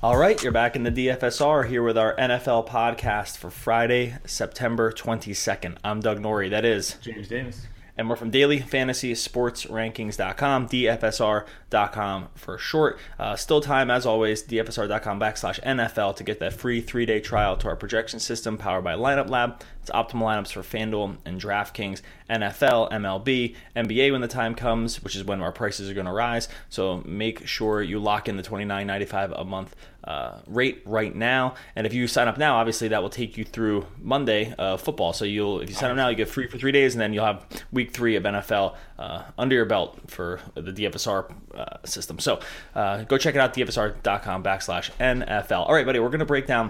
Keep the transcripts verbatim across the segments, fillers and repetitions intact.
All right, you're back in the D F S R here with our N F L podcast for Friday, September twenty-second. I'm Doug Norrie. That is James Davis. And we're from Daily Fantasy Sports Rankings dot com, D F S R dot com for short. Uh, still time, as always, D F S R dot com backslash N F L to get that free three-day trial to our projection system powered by Lineup Lab. It's optimal lineups for FanDuel and DraftKings, N F L, M L B, N B A when the time comes, which is when our prices are going to rise. So make sure you lock in the twenty-nine ninety-five a month uh, rate right now. And if you sign up now, obviously that will take you through Monday uh, football. So you'll if you sign up now, you get free for three days, and then you'll have week three of N F L uh, under your belt for the D F S R uh, system. So uh, go check it out, D F S R dot com backslash N F L. All right, buddy, we're going to break down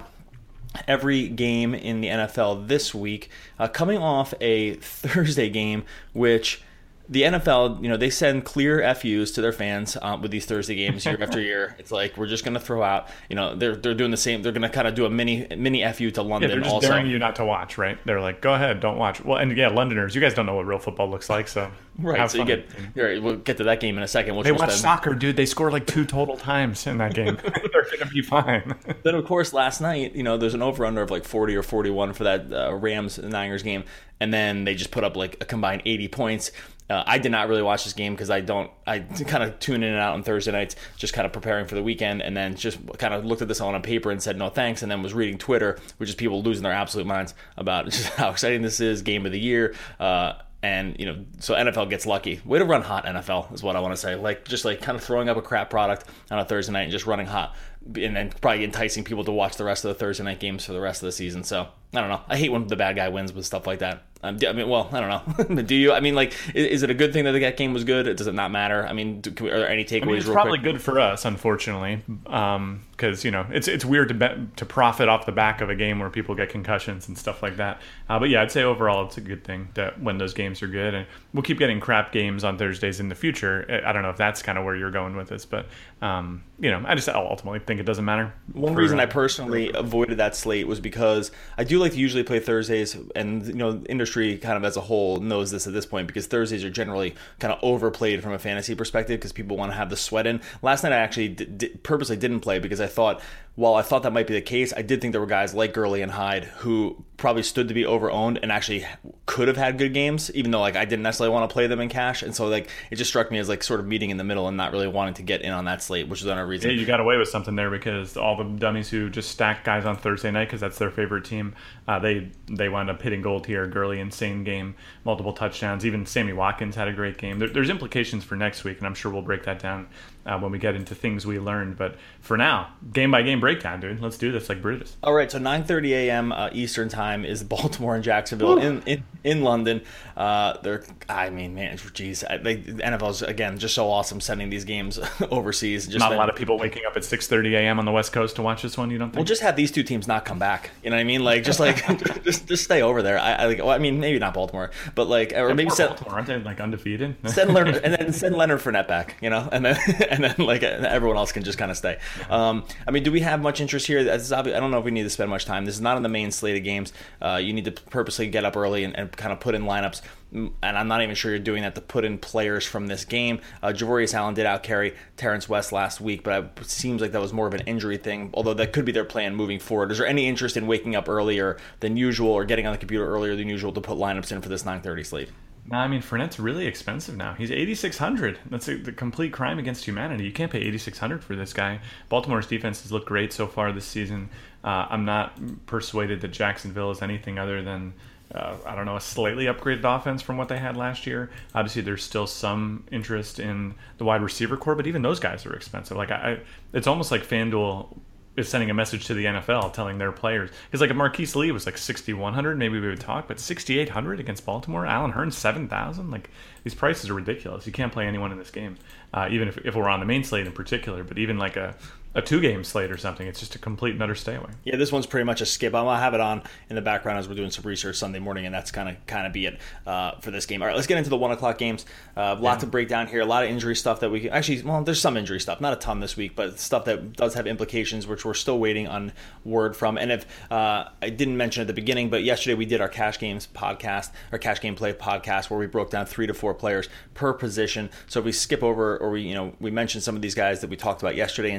every game in the N F L this week, uh, coming off a Thursday game, which the N F L, you know, they send clear F Us to their fans um, with these Thursday games year after year. It's like, we're just going to throw out, you know, they're they're doing the same. They're going to kind of do a mini mini F U to London. Yeah, they're just also daring you not to watch, right? They're like, go ahead, don't watch. Well, and yeah, Londoners, you guys don't know what real football looks like, so right. have So fun. you get, right, we'll get to that game in a second. Which they we'll watch spend. soccer, dude. They score like two total times in that game. They're going to be fine. Then, of course, last night, you know, there's an over-under of like forty or forty-one for that uh, Rams-Niners game, and then they just put up like a combined eighty points. Uh, I did not really watch this game because I don't. I kind of tune in and out on Thursday nights, just kind of preparing for the weekend, and then just kind of looked at this on a paper and said no thanks, and then was reading Twitter, which is people losing their absolute minds about just how exciting this is, game of the year. Uh, And, you know, so N F L gets lucky. Way to run hot, N F L, is what I want to say. Like, just like kind of throwing up a crap product on a Thursday night and just running hot. And then probably enticing people to watch the rest of the Thursday night games for the rest of the season. So, I don't know. I hate when the bad guy wins with stuff like that. Um, I mean, well, I don't know. Do you? I mean, like, is, is it a good thing that that game was good? Does it not matter? I mean, do, can we, are there any takeaways? I mean, it's real probably quick? good for us, unfortunately, because um, you know it's it's weird to bet, to profit off the back of a game where people get concussions and stuff like that. Uh, but yeah, I'd say overall it's a good thing that when those games are good, and we'll keep getting crap games on Thursdays in the future. I don't know if that's kind of where you're going with this, but um, you know, I just ultimately think it doesn't matter. One for, reason uh, I personally avoided that slate was because I do like to usually play Thursdays, and you know, industry kind of as a whole knows this at this point, because Thursdays are generally kind of overplayed from a fantasy perspective because people want to have the sweat in. Last night I actually d- d- purposely didn't play because I thought, while I thought that might be the case, I did think there were guys like Gurley and Hyde who probably stood to be over-owned and actually could have had good games, even though like I didn't necessarily want to play them in cash. And so like it just struck me as like sort of meeting in the middle and not really wanting to get in on that slate, which is another reason. Yeah, you got away with something there because all the dummies who just stack guys on Thursday night because that's their favorite team, uh, they they wound up hitting gold here. Gurley, insane game, multiple touchdowns. Even Sammy Watkins had a great game. There, there's implications for next week, and I'm sure we'll break that down uh, when we get into things we learned. But for now, game by game breakdown, dude. Let's do this like Brutus. All right, so nine thirty a.m. Uh, Eastern time is Baltimore and Jacksonville in, in in London. Uh, they're, I mean, man, geez, I, they, the N F L's again just so awesome sending these games overseas. Just Not been, a lot of people waking up at six thirty a.m. on the West Coast to watch this one. You don't think? Well, just have these two teams not come back. You know what I mean? Like, just like, just just stay over there. I, I like. Well, I mean, maybe not Baltimore, but like, or Yeah, maybe poor send, Baltimore, aren't they like undefeated? send Leonard and then send Leonard Fournette back. You know, and then and then like everyone else can just kind of stay. Um, I mean, do we have much interest here? This is obvious, I don't know if we need to spend much time. This is not on the main slate of games. Uh, you need to purposely get up early and, and kind of put in lineups. And I'm not even sure you're doing that to put in players from this game. Uh, Javorius Allen did outcarry Terrence West last week, but it seems like that was more of an injury thing, although that could be their plan moving forward. Is there any interest in waking up earlier than usual or getting on the computer earlier than usual to put lineups in for this nine thirty slate? No, I mean, Fournette's really expensive now. He's eighty-six hundred. That's a, the complete crime against humanity. You can't pay eighty-six hundred for this guy. Baltimore's defense has looked great so far this season. Uh, I'm not persuaded that Jacksonville is anything other than, uh, I don't know, a slightly upgraded offense from what they had last year. Obviously, there's still some interest in the wide receiver core, but even those guys are expensive. Like, I, I it's almost like FanDuel is sending a message to the N F L telling their players. Because like if Marquise Lee was like sixty-one hundred, maybe we would talk, but sixty-eight hundred against Baltimore, Allen Hurns seven thousand, like these prices are ridiculous. You can't play anyone in this game, uh, even if, if we're on the main slate in particular, but even like a, a two-game slate or something, it's just a complete and utter stay away. Yeah, this one's pretty much a skip. I'm gonna have it on in the background as we're doing some research Sunday morning, and that's kind of kind of be it uh, for this game. All right, let's get into the one o'clock games. Uh, lots Yeah. to break down here. A lot of injury stuff that we can, actually. Well, there's some injury stuff, not a ton this week, but stuff that does have implications, which we're still waiting on word from. And if uh, I didn't mention at the beginning, but yesterday we did our cash games podcast, our cash gameplay podcast, where we broke down three to four players per position. So if we skip over, or we you know we mentioned some of these guys that we talked about yesterday in depth, go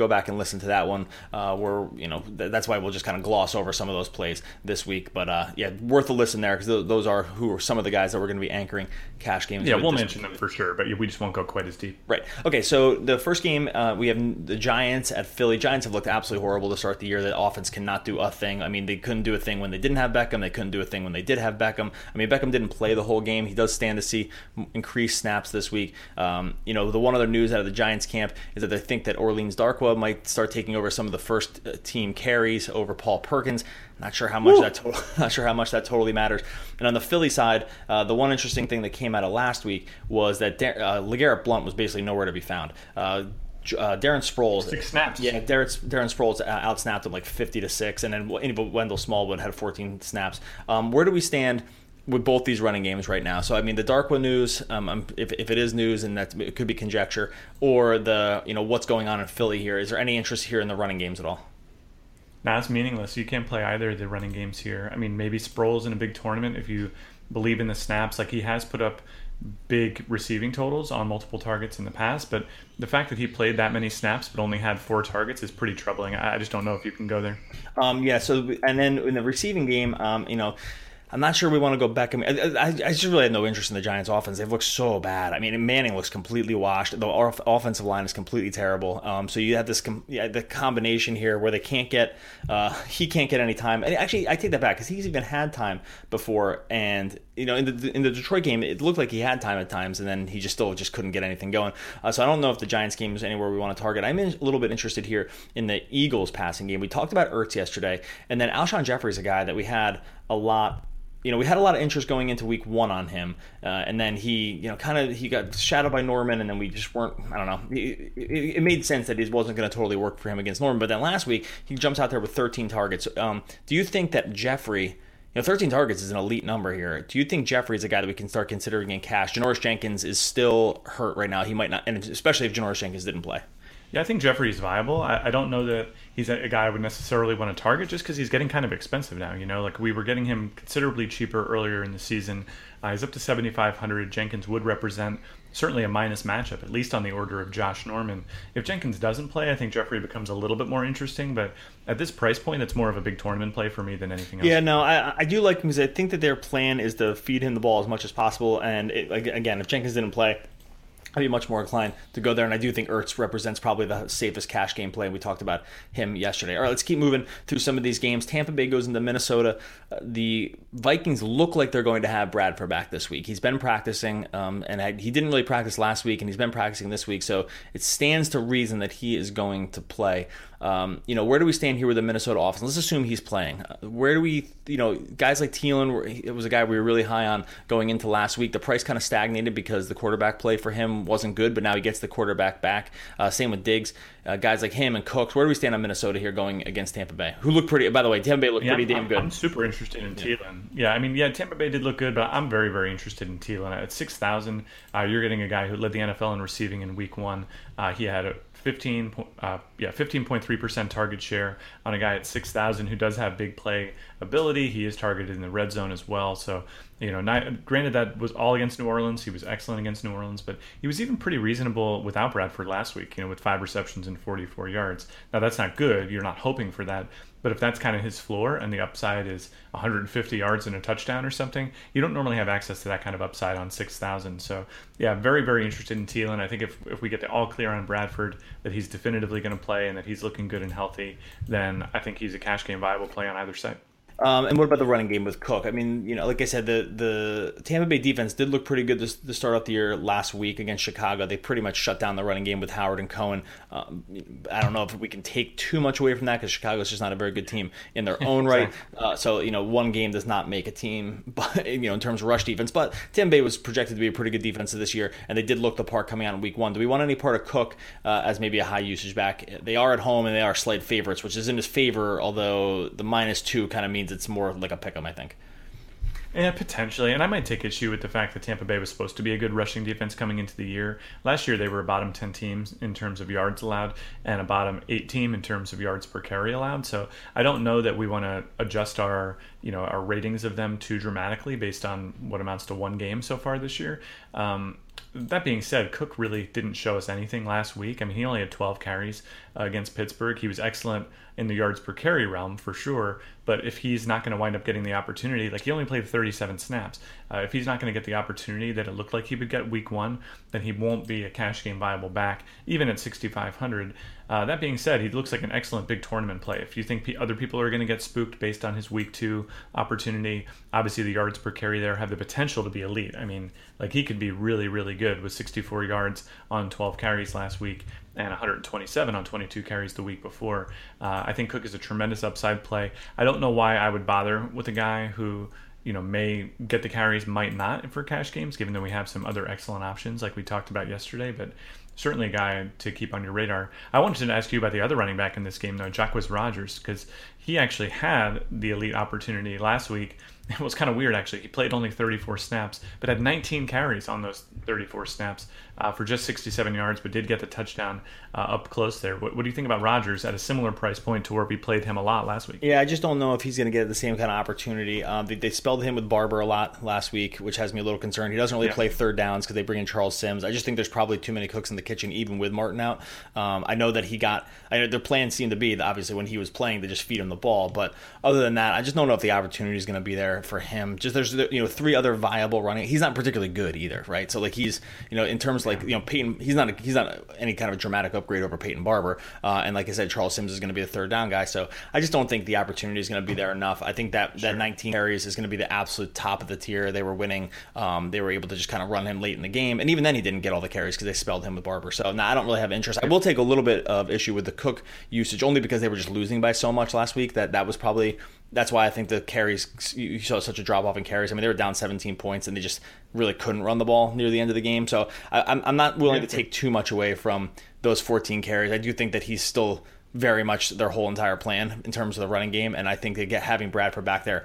back and listen to that one. Uh, where you know th- that's why we'll just kind of gloss over some of those plays this week. But uh, yeah, worth a listen there because th- those are who are some of the guys that we're going to be anchoring cash games. Yeah, with we'll this mention week. them for sure, but we just won't go quite as deep. Right. Okay. So the first game uh, we have the Giants at Philly. Giants have looked absolutely horrible to start the year. The offense cannot do a thing. I mean, they couldn't do a thing when they didn't have Beckham. They couldn't do a thing when they did have Beckham. I mean, Beckham didn't play the whole game. He does stand to see increased snaps this week. Um, you know, the one other news out of the Giants camp is that they think that Orleans Darkwa might start taking over some of the first team carries over Paul Perkins. Not sure how much Woo. that to- not sure how much that totally matters. And on the Philly side, uh, the one interesting thing that came out of last week was that Da- uh, LeGarrette Blount was basically nowhere to be found. Uh, Uh, Darren Sproles, six snaps. Yeah, Darren, Darren Sproles uh, outsnapped him like fifty to six, and then Wendell Smallwood had fourteen snaps. Um, where do we stand with both these running games right now? So I mean, the Darkwa news, um, if, if it is news, and that it could be conjecture, or the you know what's going on in Philly here. Is there any interest here in the running games at all? Nah, it's meaningless. You can't play either of the running games here. I mean, maybe Sproles in a big tournament if you believe in the snaps. Like he has put up big receiving totals on multiple targets in the past, but the fact that he played that many snaps but only had four targets is pretty troubling. I just don't know if you can go there. Um, yeah. So and then in the receiving game, um, you know. I'm not sure we want to go Beckham. I, I, I just really had no interest in the Giants' offense. They've looked so bad. I mean, Manning looks completely washed. The off- offensive line is completely terrible. Um, so you have this com- yeah, the combination here where they can't get uh, he can't get any time. And actually, I take that back because he's even had time before. And you know, in the in the Detroit game, it looked like he had time at times, and then he just still just couldn't get anything going. Uh, so I don't know if the Giants game is anywhere we want to target. I'm in, a little bit interested here in the Eagles passing game. We talked about Ertz yesterday, and then Alshon Jeffrey is a guy that we had a lot. You know, we had a lot of interest going into week one on him, uh, and then he, you know, kind of he got shadowed by Norman, and then we just weren't. I don't know. It, it, it made sense that it wasn't going to totally work for him against Norman, but then last week he jumps out there with thirteen targets. Um, do you think that Jeffrey, you know, thirteen targets is an elite number here? Do you think Jeffrey is a guy that we can start considering in cash? Janoris Jenkins is still hurt right now. He might not, and especially if Janoris Jenkins didn't play. Yeah, I think Jeffrey is viable. I, I don't know that he's a, a guy I would necessarily want to target just because he's getting kind of expensive now. You know, like we were getting him considerably cheaper earlier in the season. Uh, he's up to seventy-five hundred. Jenkins would represent certainly a minus matchup, at least on the order of Josh Norman. If Jenkins doesn't play, I think Jeffrey becomes a little bit more interesting. But at this price point, it's more of a big tournament play for me than anything else. Yeah, no, I, I do like him because I think that their plan is to feed him the ball as much as possible. And it, again, if Jenkins didn't play, I'd be much more inclined to go there, and I do think Ertz represents probably the safest cash game play. We talked about him yesterday. All right, let's keep moving through some of these games. Tampa Bay goes into Minnesota. Uh, the Vikings look like they're going to have Bradford back this week. He's been practicing, um, and I, he didn't really practice last week, and he's been practicing this week, so it stands to reason that he is going to play. Um, you know, where do we stand here with the Minnesota offense? Let's assume he's playing. Uh, where do we, you know, guys like Thielen, it was a guy we were really high on going into last week. The price kind of stagnated because the quarterback play for him wasn't good, but now he gets the quarterback back. Uh, same with Diggs. Uh, guys like him and Cooks. Where do we stand on Minnesota here going against Tampa Bay? Who looked pretty, by the way, Tampa Bay looked yeah, pretty damn I'm, good. I'm super interested in yeah. Thielen. Yeah, I mean, yeah, Tampa Bay did look good, but I'm very, very interested in Thielen. At six thousand, uh, you're getting a guy who led the N F L in receiving in week one. Uh, he had a fifteen, uh, yeah, fifteen point three percent target share on a guy at six thousand who does have big play ability. He is targeted in the red zone as well. So, you know, not, granted that was all against New Orleans. He was excellent against New Orleans, but he was even pretty reasonable without Bradford last week, you know, with five receptions and forty-four yards. Now, that's not good. You're not hoping for that. But if that's kind of his floor and the upside is one hundred fifty yards and a touchdown or something, you don't normally have access to that kind of upside on six thousand. So, yeah, very, very interested in Thielen. I think if, if we get the all clear on Bradford, that he's definitively going to play and that he's looking good and healthy, then I think he's a cash game viable play on either side. Um, and what about the running game with Cook? I mean, you know, like I said, the the Tampa Bay defense did look pretty good to, to start off the year last week against Chicago. They pretty much shut down the running game with Howard and Cohen. Um, I don't know if we can take too much away from that because Chicago's just not a very good team in their own right. Uh, so, you know, one game does not make a team, but you know, in terms of rush defense. But Tampa Bay was projected to be a pretty good defense this year, and they did look the part coming out in week one. Do we want any part of Cook uh, as maybe a high usage back? They are at home and they are slight favorites, which is in his favor, although the minus two kind of means it's more like a pick 'em, I think. Yeah, potentially. And I might take issue with the fact that Tampa Bay was supposed to be a good rushing defense coming into the year. Last year, they were a bottom ten team in terms of yards allowed and a bottom eight team in terms of yards per carry allowed. So I don't know that we want to adjust our, you know, our ratings of them too dramatically based on what amounts to one game so far this year. Um, That being said, Cook really didn't show us anything last week. I mean, he only had twelve carries uh, against Pittsburgh. He was excellent in the yards per carry realm for sure. But if he's not going to wind up getting the opportunity, like he only played thirty-seven snaps, uh, if he's not going to get the opportunity that it looked like he would get week one, then he won't be a cash game viable back, even at sixty-five hundred. Uh, that being said, he looks like an excellent big tournament play. If you think p- other people are going to get spooked based on his week two opportunity, obviously the yards per carry there have the potential to be elite. I mean, like he could be really, really good with sixty-four yards on twelve carries last week and one hundred twenty-seven on twenty-two carries the week before. Uh, I think Cook is a tremendous upside play. I don't know why I would bother with a guy who, you know, may get the carries, might not for cash games, given that we have some other excellent options like we talked about yesterday, but certainly a guy to keep on your radar. I wanted to ask you about the other running back in this game, though, Jacquizz Rodgers, because he actually had the elite opportunity last week. It was kind of weird, actually. He played only thirty-four snaps, but had nineteen carries on those thirty-four snaps uh, for just sixty-seven yards, but did get the touchdown uh, up close there. What, what do you think about Rodgers at a similar price point to where we played him a lot last week? Yeah, I just don't know if he's going to get the same kind of opportunity. Um, they, they spelled him with Barber a lot last week, which has me a little concerned. He doesn't really yeah. play third downs because they bring in Charles Sims. I just think there's probably too many cooks in the kitchen, even with Martin out. Um, I know that he got I know their plan seemed to be that obviously when he was playing, they just feed him the ball. But other than that, I just don't know if the opportunity is going to be there for him. Just there's you know three other viable running. He's not particularly good either, right? So like he's you know in terms of like you know Peyton, he's not a, he's not any kind of a dramatic upgrade over Peyton Barber. Uh, and like I said, Charles Sims is going to be the third down guy. So I just don't think the opportunity is going to be there enough. I think that sure. that nineteen carries is going to be the absolute top of the tier. They were winning. Um, they were able to just kind of run him late in the game, and even then he didn't get all the carries because they spelled him with Barber. So now I don't really have interest. I will take a little bit of issue with the Cook usage only because they were just losing by so much last week that that was probably. That's why I think the carries, you saw such a drop-off in carries. I mean, they were down seventeen points, and they just really couldn't run the ball near the end of the game. So I, I'm, I'm not willing yeah. to take too much away from those fourteen carries. I do think that he's still very much their whole entire plan in terms of the running game, and I think they get having Bradford back there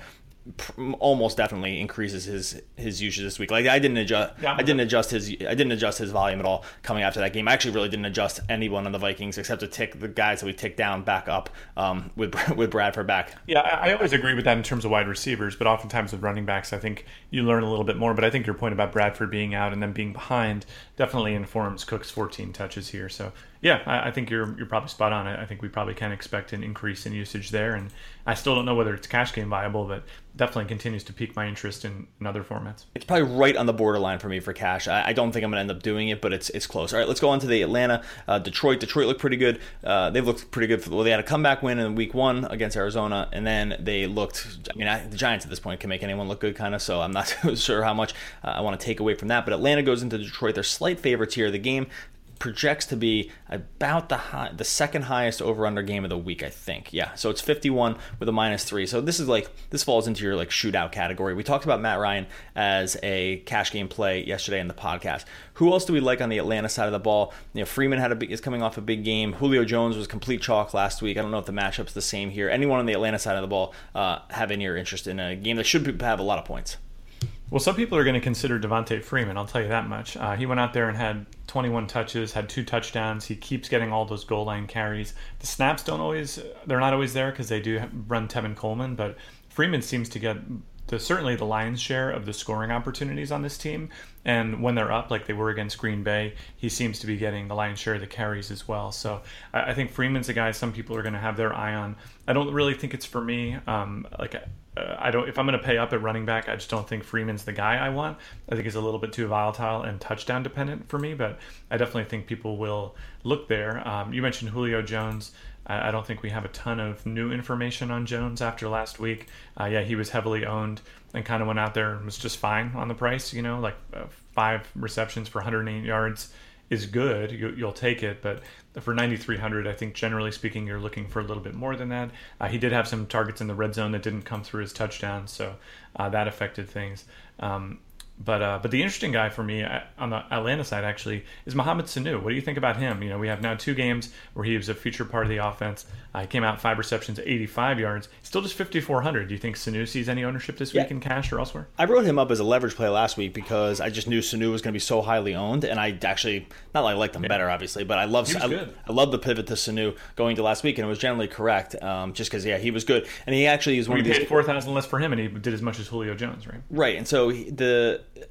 almost definitely increases his his usage this week. Like I didn't adjust, yeah, I didn't adjust his, I didn't adjust his volume at all coming after that game. I actually really didn't adjust anyone on the Vikings except to tick the guys that we ticked down back up um, with with Bradford back. Yeah, I always agree with that in terms of wide receivers, but oftentimes with running backs, I think you learn a little bit more. But I think your point about Bradford being out and then being behind definitely informs Cook's fourteen touches here. So yeah, I, I think you're you're probably spot on. I, I think we probably can expect an increase in usage there, and I still don't know whether it's cash game viable, but definitely continues to pique my interest in, in other formats. It's probably right on the borderline for me for cash. I, I don't think I'm going to end up doing it, but it's it's close. All right, let's go on to the Atlanta, uh, Detroit. Detroit looked pretty good. Uh, they've looked pretty good. For, well, they had a comeback win in week one against Arizona, and then they looked, I mean, I, the Giants at this point can make anyone look good kind of, so I'm not sure how much uh, I want to take away from that. But Atlanta goes into Detroit. They're slight favorites here. The game projects to be about the high, the second highest over-under game of the week, I think. Yeah, so it's fifty-one with a minus three. So this is like, this falls into your like shootout category. We talked about Matt Ryan as a cash game play yesterday in the podcast. Who else do we like on the Atlanta side of the ball? You know, Freeman had a big, is coming off a big game. Julio Jones was complete chalk last week. I don't know if the matchup's the same here. Anyone on the Atlanta side of the ball uh, have any interest in a game that should have a lot of points? Well, some people are going to consider Devontae Freeman, I'll tell you that much. Uh, he went out there and had twenty-one touches, had two touchdowns. He keeps getting all those goal line carries. The snaps don't always, they're not always there because they do run Tevin Coleman, but Freeman seems to get the, certainly the lion's share of the scoring opportunities on this team. And when they're up, like they were against Green Bay, he seems to be getting the lion's share of the carries as well. So I, I think Freeman's a guy some people are going to have their eye on. I don't really think it's for me. Um, like uh, I don't. If I'm going to pay up at running back, I just don't think Freeman's the guy I want. I think he's a little bit too volatile and touchdown dependent for me. But I definitely think people will look there. Um, you mentioned Julio Jones. I don't think we have a ton of new information on Jones after last week. Uh, yeah, he was heavily owned and kind of went out there and was just fine on the price. You know, like uh, five receptions for one hundred eight yards is good. You, you'll take it. But for ninety-three hundred, I think generally speaking, you're looking for a little bit more than that. Uh, he did have some targets in the red zone that didn't come through his touchdown, so uh, that affected things. Um, But uh, but the interesting guy for me on the Atlanta side actually is Mohamed Sanu. What do you think about him? You know, we have now two games where he was a feature part of the offense. Uh, he came out five receptions, eighty-five yards, still just fifty-four hundred. Do you think Sanu sees any ownership this week yeah. in cash or elsewhere? I wrote him up as a leverage play last week because I just knew Sanu was going to be so highly owned, and I actually not that I liked him yeah. better, obviously, but I love I, I love the pivot to Sanu going to last week, and it was generally correct. Um, just because yeah, he was good, and he actually is one well, of these. You paid four thousand less for him, and he did as much as Julio Jones, right? Right, and so he, the.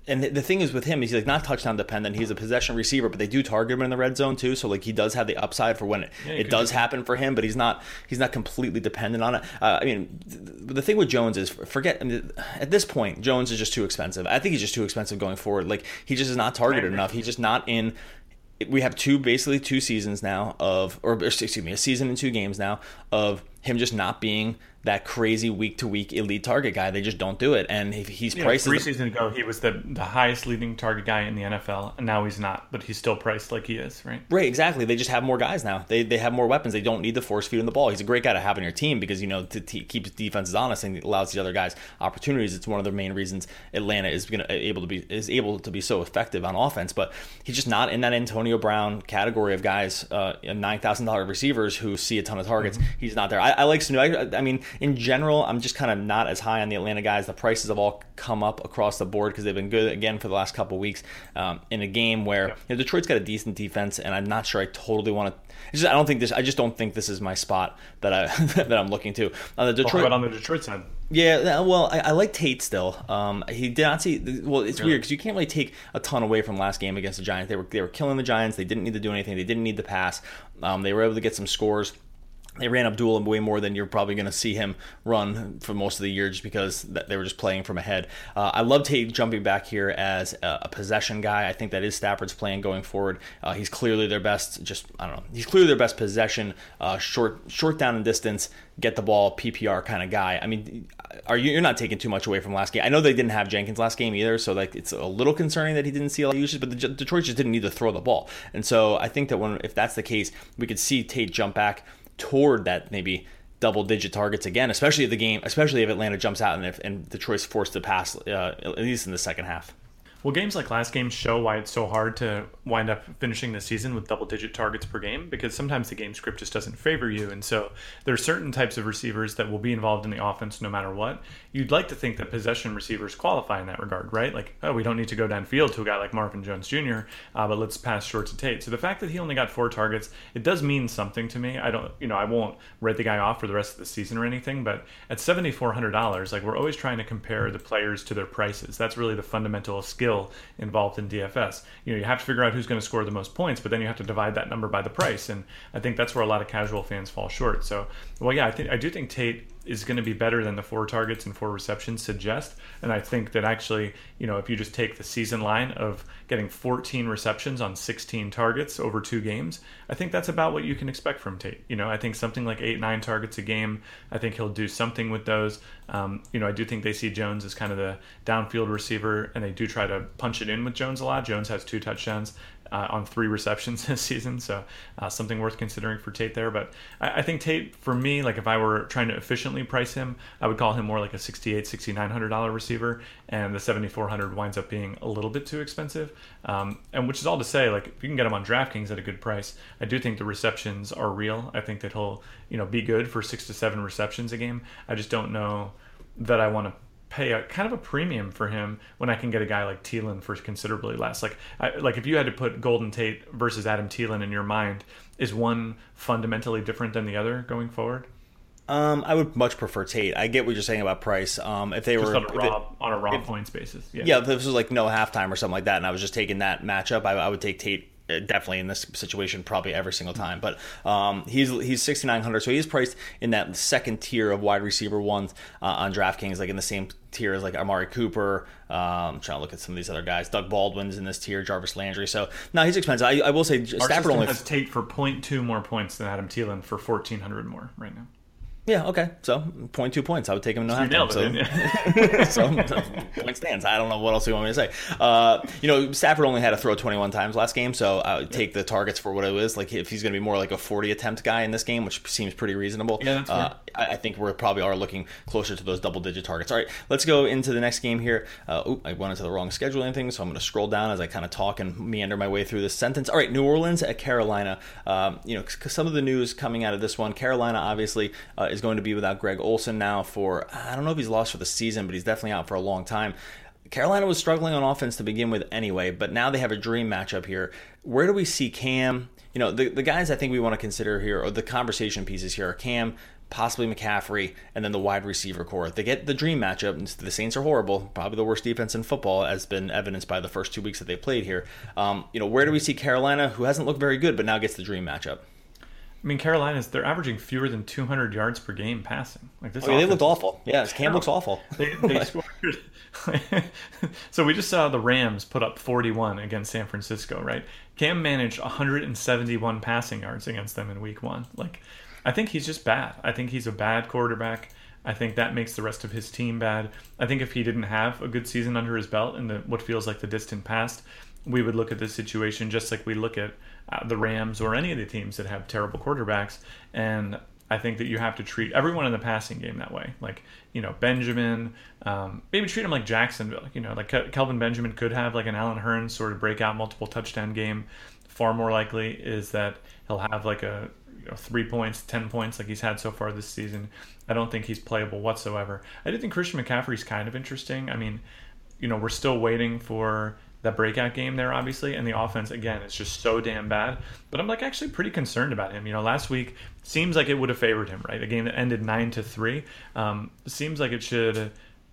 and the thing is with him, he's like not touchdown dependent. He's a possession receiver, but they do target him in the red zone too. So like he does have the upside for when it, yeah, it does happen for him, but he's not he's not completely dependent on it. Uh, I mean, the thing with Jones is forget. I mean, at this point, Jones is just too expensive. I think he's just too expensive going forward. Like he just is not targeted enough. He's just not in. We have two basically two seasons now of, or excuse me, a season and two games now of him just not being that crazy week to week elite target guy. They just don't do it, and he's yeah, priced. Three as a, seasons ago, he was the the highest leading target guy in the N F L, and now he's not. But he's still priced like he is, right? Right, exactly. They just have more guys now. They they have more weapons. They don't need to force feed him the ball. He's a great guy to have on your team because you know to, to keep defenses honest and allows the other guys opportunities. It's one of the main reasons Atlanta is gonna able to be is able to be so effective on offense. But he's just not in that Antonio Brown category of guys, uh, nine thousand dollar receivers who see a ton of targets. Mm-hmm. He's not there. I, I like Sanu. I, I mean, in general, I'm just kind of not as high on the Atlanta guys. The prices have all come up across the board because they've been good again for the last couple of weeks um, in a game where yeah. you know, Detroit's got a decent defense, and I'm not sure I totally want to. I don't think this. I just don't think this is my spot that I that I'm looking to. On the Detroit, well, how about on the Detroit side? Yeah, well, I, I like Tate still. Um, he did not see. Well, it's really? weird because you can't really take a ton away from last game against the Giants. They were they were killing the Giants. They didn't need to do anything. They didn't need to pass. Um, they were able to get some scores. They ran Abdul way more than you're probably going to see him run for most of the year just because they were just playing from ahead. Uh, I love Tate jumping back here as a possession guy. I think that is Stafford's plan going forward. Uh, he's clearly their best, just, I don't know, he's clearly their best possession, uh, short short down and distance, get the ball, P P R kind of guy. I mean, are you, you're not taking too much away from last game. I know they didn't have Jenkins last game either, so like it's a little concerning that he didn't see a lot of usage, but the Detroit just didn't need to throw the ball. And so I think that when if that's the case, we could see Tate jump back toward that maybe double digit targets again, especially if the game, especially if Atlanta jumps out and if and Detroit's forced to pass, uh, at least in the second half. Well, games like last game show why it's so hard to wind up finishing the season with double-digit targets per game, because sometimes the game script just doesn't favor you. And so there are certain types of receivers that will be involved in the offense no matter what. You'd like to think that possession receivers qualify in that regard, right? Like, oh, we don't need to go downfield to a guy like Marvin Jones Junior, uh, but let's pass short to Tate. So the fact that he only got four targets, it does mean something to me. I don't, you know, I won't write the guy off for the rest of the season or anything, but at seven thousand four hundred dollars, like we're always trying to compare the players to their prices. That's really the fundamental skill involved in D F S. You know, you have to figure out who's going to score the most points, but then you have to divide that number by the price, and I think that's where a lot of casual fans fall short. So, well, yeah, I think I do think Tate is going to be better than the four targets and four receptions suggest, and I think that actually, you know, if you just take the season line of getting fourteen receptions on sixteen targets over two games, I think that's about what you can expect from Tate. You know, I think something like eight, nine targets a game, I think he'll do something with those. Um, you know, I do think they see Jones as kind of the downfield receiver, and they do try to punch it in with Jones a lot. Jones has two touchdowns uh, on three receptions this season, so uh, something worth considering for Tate there. But I, I think Tate, for me, like if I were trying to efficiently price him, I would call him more like a sixty-eight, sixty-nine hundred dollars receiver, and the seventy-four hundred winds up being a little bit too expensive. Um, and which is all to say, like if you can get him on DraftKings at a good price, I do think the receptions are real. I think that he'll, you know, be good for six to seven receptions a game. I just don't know that I want to pay a kind of a premium for him when I can get a guy like Thielen for considerably less. Like, I, like if you had to put Golden Tate versus Adam Thielen in your mind, is one fundamentally different than the other going forward? Um, I would much prefer Tate. I get what you're saying about price. Um, if they just were on a raw, it, on a raw if, points basis, yeah. Yeah, if this was like no halftime or something like that, and I was just taking that matchup, I, I would take Tate. Definitely in this situation, probably every single time. But um, he's he's sixty-nine hundred, so he's priced in that second tier of wide receiver ones uh, on DraftKings, like in the same tier as like Amari Cooper. Um, I'm trying to look at some of these other guys. Doug Baldwin's in this tier, Jarvis Landry. So no, he's expensive. I, I will say Our Stafford only has Tate for zero point two more points than Adam Thielen for fourteen hundred more right now. Yeah, okay. So, zero point two points. I would take him no halftime. So, yeah. so, so, point stands. I don't know what else you want me to say. Uh, you know, Stafford only had to throw twenty-one times last game, so I would take the targets for what it is. Like, if he's going to be more like a forty attempt guy in this game, which seems pretty reasonable, yeah, that's uh, I, I think we probably are looking closer to those double-digit targets. All right, let's go into the next game here. Uh, ooh, I went into the wrong scheduling thing, so I'm going to scroll down as I kind of talk and meander my way through this sentence. All right, New Orleans at Carolina. Um, you know, some of the news coming out of this one, Carolina obviously uh, is going to be without Greg Olsen now for, I don't know if he's lost for the season, but he's definitely out for a long time. Carolina was struggling on offense to begin with anyway, but now they have a dream matchup here. Where do we see Cam? You know, the, the guys I think we want to consider here, or the conversation pieces here, are Cam, possibly McCaffrey, and then the wide receiver core. They get the dream matchup. The Saints are horrible, probably the worst defense in football, as been evidenced by the first two weeks that they played here. Um, you know, where do we see Carolina, who hasn't looked very good, but now gets the dream matchup? I mean, Carolina's, they're averaging fewer than two hundred yards per game passing. Like this, I mean, they looked awful. Yeah, Cam looks awful. They, they scored. So we just saw the Rams put up forty-one against San Francisco, right? Cam managed one hundred seventy-one passing yards against them in week one. Like, I think he's just bad. I think he's a bad quarterback. I think that makes the rest of his team bad. I think if he didn't have a good season under his belt in the what feels like the distant past, we would look at this situation just like we look at uh, the Rams or any of the teams that have terrible quarterbacks. And I think that you have to treat everyone in the passing game that way. Like, you know, Benjamin, um, maybe treat him like Jacksonville. You know, like Ke- Kelvin Benjamin could have like an Allen Hurns sort of breakout multiple touchdown game. Far more likely is that he'll have like a you know, three points, ten points like he's had so far this season. I don't think he's playable whatsoever. I do think Christian McCaffrey's kind of interesting. I mean, you know, we're still waiting for that breakout game there, obviously, and the offense, again, is just so damn bad. But I'm like actually pretty concerned about him. You know, last week seems like it would have favored him, right? A game that ended nine to three um, seems like it should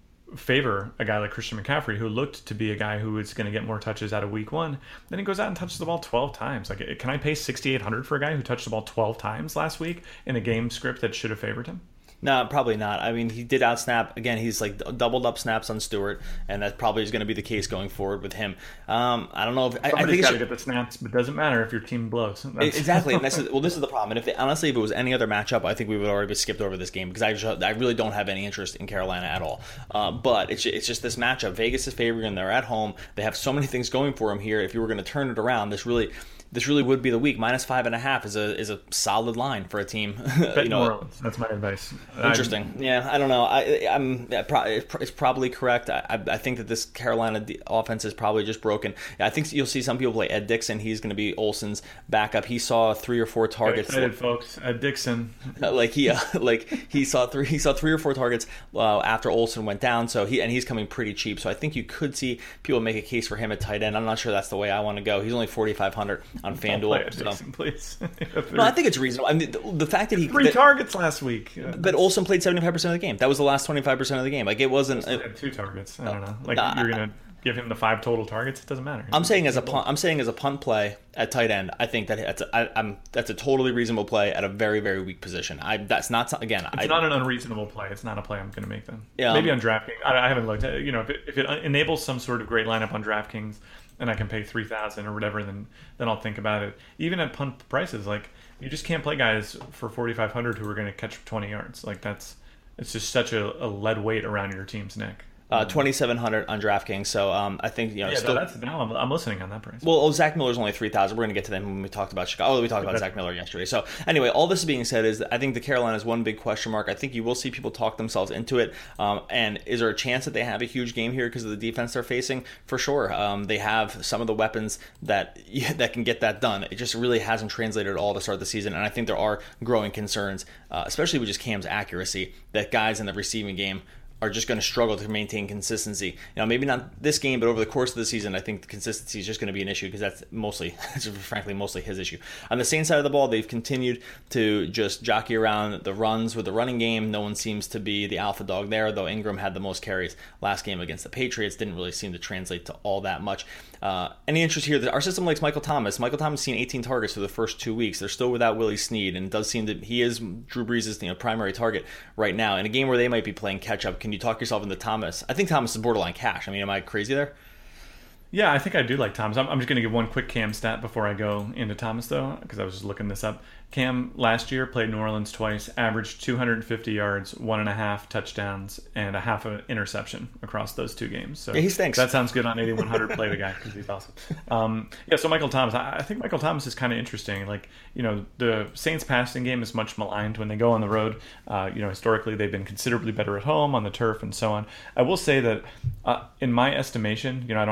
favor a guy like Christian McCaffrey, who looked to be a guy who was going to get more touches out of week one. Then he goes out and touches the ball twelve times. Like, can I pay sixty-eight hundred dollars for a guy who touched the ball twelve times last week in a game script that should have favored him? No, probably not. I mean, he did outsnap. Again, he's like doubled up snaps on Stewart, and that probably is going to be the case going forward with him. Um, I don't know if Somebody's I, I think got to get the snaps, but it doesn't matter if your team blows. That's... Exactly. And this is, well, this is the problem. And if they, honestly, if it was any other matchup, I think we would already have skipped over this game because I, just, I really don't have any interest in Carolina at all. Uh, but it's it's just this matchup. Vegas is favoring them. They're at home. They have so many things going for them here. If you were going to turn it around, this really. This really would be the week. Minus five and a half is a is a solid line for a team. Bet you know, New Orleans. That's my advice. Interesting. I'm, yeah, I don't know. I, I'm it's probably correct. I, I think that this Carolina offense is probably just broken. I think you'll see some people play Ed Dixon. He's going to be Olsen's backup. He saw three or four targets. Get excited, folks. Ed Dixon. like he uh, like he saw three he saw three or four targets uh, after Olsen went down. So he and he's coming pretty cheap. So I think you could see people make a case for him at tight end. I'm not sure that's the way I want to go. He's only forty-five hundred on FanDuel. So. Dixon, please. No, I think it's reasonable. I mean, the, the fact that he three that, targets last week, yeah, but Olsen played seventy-five percent of the game. That was the last twenty-five percent of the game. Like it wasn't. He had two targets. I don't know. Like nah, you're gonna give him the five total targets. It doesn't matter. I'm saying as a punt, I'm saying as a punt play at tight end. I think that that's a, I, I'm that's a totally reasonable play at a very very weak position. I that's not again. It's I, not an unreasonable play. It's not a play I'm going to make then. Yeah, maybe um, on DraftKings. I, I haven't looked at it. You know, if it, if it enables some sort of great lineup on DraftKings, and I can pay three thousand or whatever, then then I'll think about it. Even at punt prices, like you just can't play guys for forty five hundred who are going to catch twenty yards. Like that's it's just such a, a lead weight around your team's neck. Uh, twenty-seven hundred on DraftKings, so um, I think you know. Yeah, still, no, that's now I'm, I'm listening on that price. Well, oh, Zach Miller's only three thousand. We're going to get to them when we talked about Chicago. Oh, we talked about Zach Miller yesterday. So anyway, all this being said is that I think the Carolina's one big question mark. I think you will see people talk themselves into it. Um, and is there a chance that they have a huge game here because of the defense they're facing? For sure. Um, they have some of the weapons that that can get that done. It just really hasn't translated at all to start the season, and I think there are growing concerns, uh, especially with just Cam's accuracy, that guys in the receiving game are just going to struggle to maintain consistency. You know, maybe not this game, but over the course of the season, I think the consistency is just going to be an issue because that's mostly, frankly, mostly his issue. On the Saints side of the ball, they've continued to just jockey around the runs with the running game. No one seems to be the alpha dog there, though Ingram had the most carries last game against the Patriots. Didn't really seem to translate to all that much. Uh, any interest here? Our system likes Michael Thomas. Michael Thomas has seen eighteen targets for the first two weeks. They're still without Willie Snead, and it does seem that he is Drew Brees' you know, primary target right now. In a game where they might be playing catch-up, can you talk yourself into Thomas? I think Thomas is borderline cash. I mean, am I crazy there? Yeah, I think I do like Thomas. I'm, I'm just going to give one quick Cam stat before I go into Thomas, though, because I was just looking this up. Cam last year played New Orleans twice, averaged two hundred fifty yards, one and a half touchdowns, and a half an interception across those two games. So yeah, he stinks. That sounds good on eighty-one hundred. Play the guy because he's awesome. Um, yeah, so Michael Thomas, I, I think Michael Thomas is kind of interesting. Like, you know, the Saints passing game is much maligned when they go on the road. Uh, you know, historically they've been considerably better at home on the turf and so on. I will say that, uh, in my estimation, you know, I don't have any empirical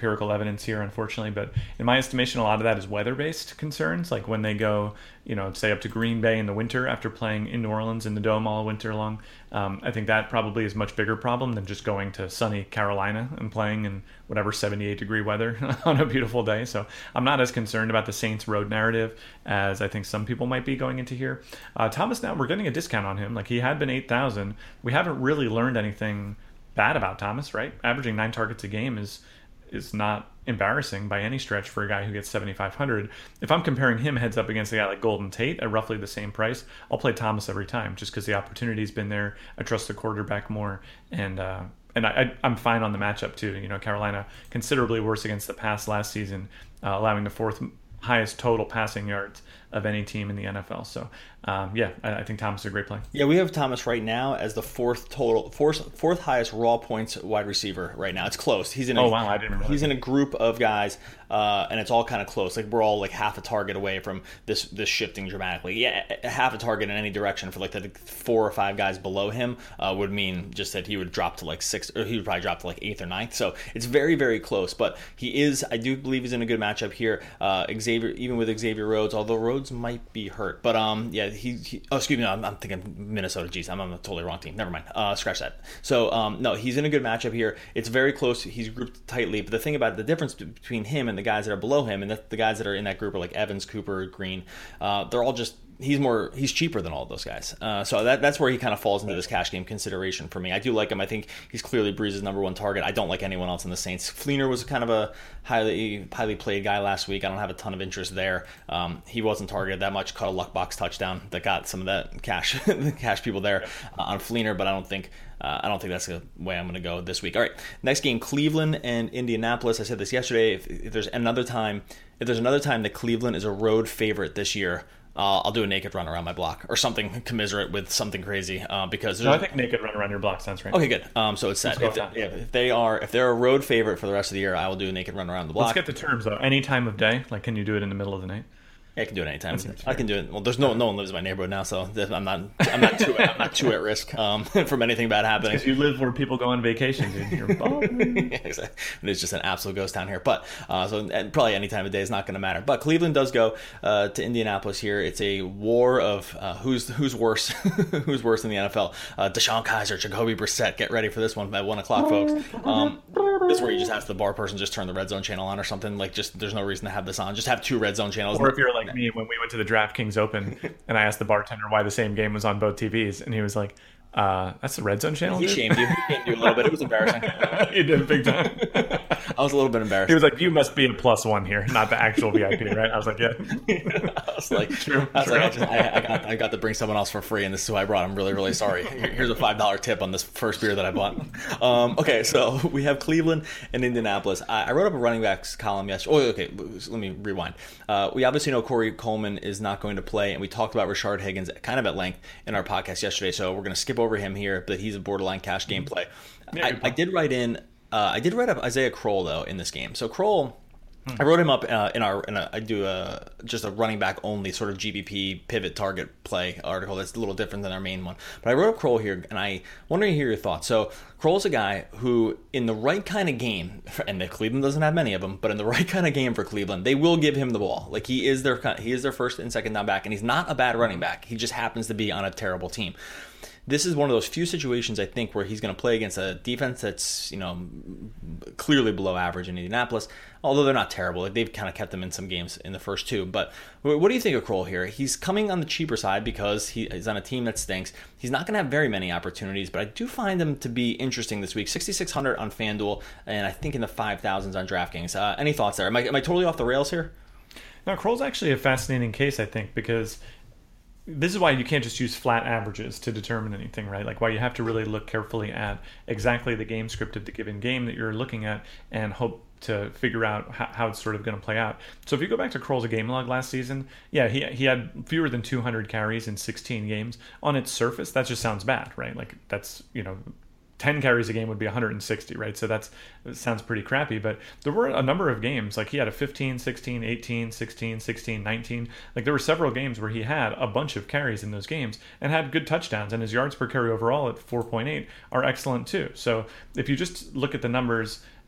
empirical evidence here, unfortunately, but in my estimation, a lot of that is weather-based concerns. Like when they go, you know, say up to Green Bay in the winter after playing in New Orleans in the Dome all winter long. Um, I think that probably is a much bigger problem than just going to sunny Carolina and playing in whatever seventy-eight degree weather on a beautiful day. So I'm not as concerned about the Saints road narrative as I think some people might be going into here. Uh, Thomas, now we're getting a discount on him. Like he had been eight thousand. We haven't really learned anything bad about Thomas, right? Averaging nine targets a game is is not embarrassing by any stretch for a guy who gets seventy-five hundred. If I'm comparing him heads up against a guy like Golden Tate at roughly the same price, I'll play Thomas every time just because the opportunity's been there. I trust the quarterback more, and uh, and I, I'm fine on the matchup too. You know, Carolina considerably worse against the pass last season, uh, allowing the fourth highest total passing yards of any team in the N F L. So, um, yeah, I, I think Thomas is a great play. Yeah, we have Thomas right now as the fourth total, fourth, fourth highest raw points wide receiver right now. It's close. He's in. A, oh wow, I didn't remember. He's in a group of guys, uh, and it's all kind of close. Like we're all like half a target away from this this shifting dramatically. Yeah, half a target in any direction for like the four or five guys below him uh, would mean just that he would drop to like six, or he would probably drop to like eighth or ninth. So it's very very close. But he is. I do believe he's in a good matchup here. Uh, Xavier, even with Xavier Rhodes, although Rhodes might be hurt, but um, yeah, he. he oh, excuse me, no, I'm, I'm thinking Minnesota. Jeez, I'm on the totally wrong team. Never mind. Uh, scratch that. So um, no, he's in a good matchup here. It's very close. He's grouped tightly. But the thing about it, the difference between him and the guys that are below him, and the, the guys that are in that group are like Evans, Cooper, Green. Uh, they're all just. He's more. He's cheaper than all of those guys. Uh, so that that's where he kind of falls into this cash game consideration for me. I do like him. I think he's clearly Breeze's number one target. I don't like anyone else in the Saints. Fleener was kind of a highly highly played guy last week. I don't have a ton of interest there. Um, he wasn't targeted that much. Caught a luck box touchdown that got some of that cash the cash people there uh, on Fleener, but I don't think. Uh, I don't think that's the way I'm going to go this week. All right, next game, Cleveland and Indianapolis. I said this yesterday. If, if there's another time, if there's another time that Cleveland is a road favorite this year, uh, I'll do a naked run around my block or something commiserate with something crazy. Uh, because no, I think naked run around your block sounds right. Okay, good. Um, so it's set. If, they, if they are, if they're a road favorite for the rest of the year, I will do a naked run around the block. Let's get the terms though. Any time of day, like, can you do it in the middle of the night? Yeah, I can do it anytime. I can do it. Well, there's no no one lives in my neighborhood now, so I'm not I'm not too I'm not too at risk um, from anything bad happening. Because you live where people go on vacation, dude. You're yeah, exactly. It's just an absolute ghost town here. But uh, so probably any time of day is not going to matter. But Cleveland does go uh, to Indianapolis here. It's a war of uh, who's who's worse, who's worse in the N F L. Uh, Deshaun Kaiser, Jacoby Brissett. Get ready for this one at one o'clock, folks. Um, this is where you just have the bar person just turn the red zone channel on or something. Like just there's no reason to have this on. Just have two red zone channels. Or if you're like me, when we went to the DraftKings Open and I asked the bartender why the same game was on both T Vs, and he was like, uh, that's the red zone channel? He dude? shamed you. He shamed you a little bit. It was embarrassing. He did big time. I was a little bit embarrassed. He was like, you must be a plus one here, not the actual V I P, right? I was like, yeah. I was like, true, I, was true. like I, just, I, I, got, I got to bring someone else for free, and this is who I brought. I'm really, really sorry. Here's a five dollar tip on this first beer that I bought. Um, okay, so we have Cleveland and Indianapolis. I, I wrote up a running backs column yesterday. Oh, okay, let me rewind. Uh, we obviously know Corey Coleman is not going to play, and we talked about Rashard Higgins kind of at length in our podcast yesterday, so we're going to skip over him here, but he's a borderline cash game play. Yeah, I, I did write in Uh, I did write up Isaiah Kroll though in this game. So Kroll, hmm. I wrote him up uh, in our. In a, I do a just a running back only sort of G B P pivot target play article. That's a little different than our main one. But I wrote up Kroll here, and I wanted to hear your thoughts. So Kroll's a guy who, in the right kind of game, and the Cleveland doesn't have many of them, but in the right kind of game for Cleveland, they will give him the ball. Like he is their he is their first and second down back, and he's not a bad running back. He just happens to be on a terrible team. This is one of those few situations, I think, where he's going to play against a defense that's, you know, clearly below average in Indianapolis, although they're not terrible. Like, they've kind of kept them in some games in the first two. But what do you think of Kroll here? He's coming on the cheaper side because he is on a team that stinks. He's not going to have very many opportunities, but I do find him to be interesting this week. sixty-six hundred on FanDuel, and I think in the five thousands on DraftKings. Uh, any thoughts there? Am I, am I totally off the rails here? Now, Kroll's actually a fascinating case, I think, because this is why you can't just use flat averages to determine anything, right? Like why you have to really look carefully at exactly the game script of the given game that you're looking at and hope to figure out how, how it's sort of going to play out. So if you go back to Kroll's game log last season, yeah, he he had fewer than two hundred carries in sixteen games. On its surface, that just sounds bad, right? Like that's, you know, ten carries a game would be one hundred sixty, right? So that's that sounds pretty crappy, but there were a number of games, like he had a fifteen, sixteen, eighteen, sixteen, sixteen, nineteen. Like there were several games where he had a bunch of carries in those games and had good touchdowns, and his yards per carry overall at four point eight are excellent too. So if you just look at the numbers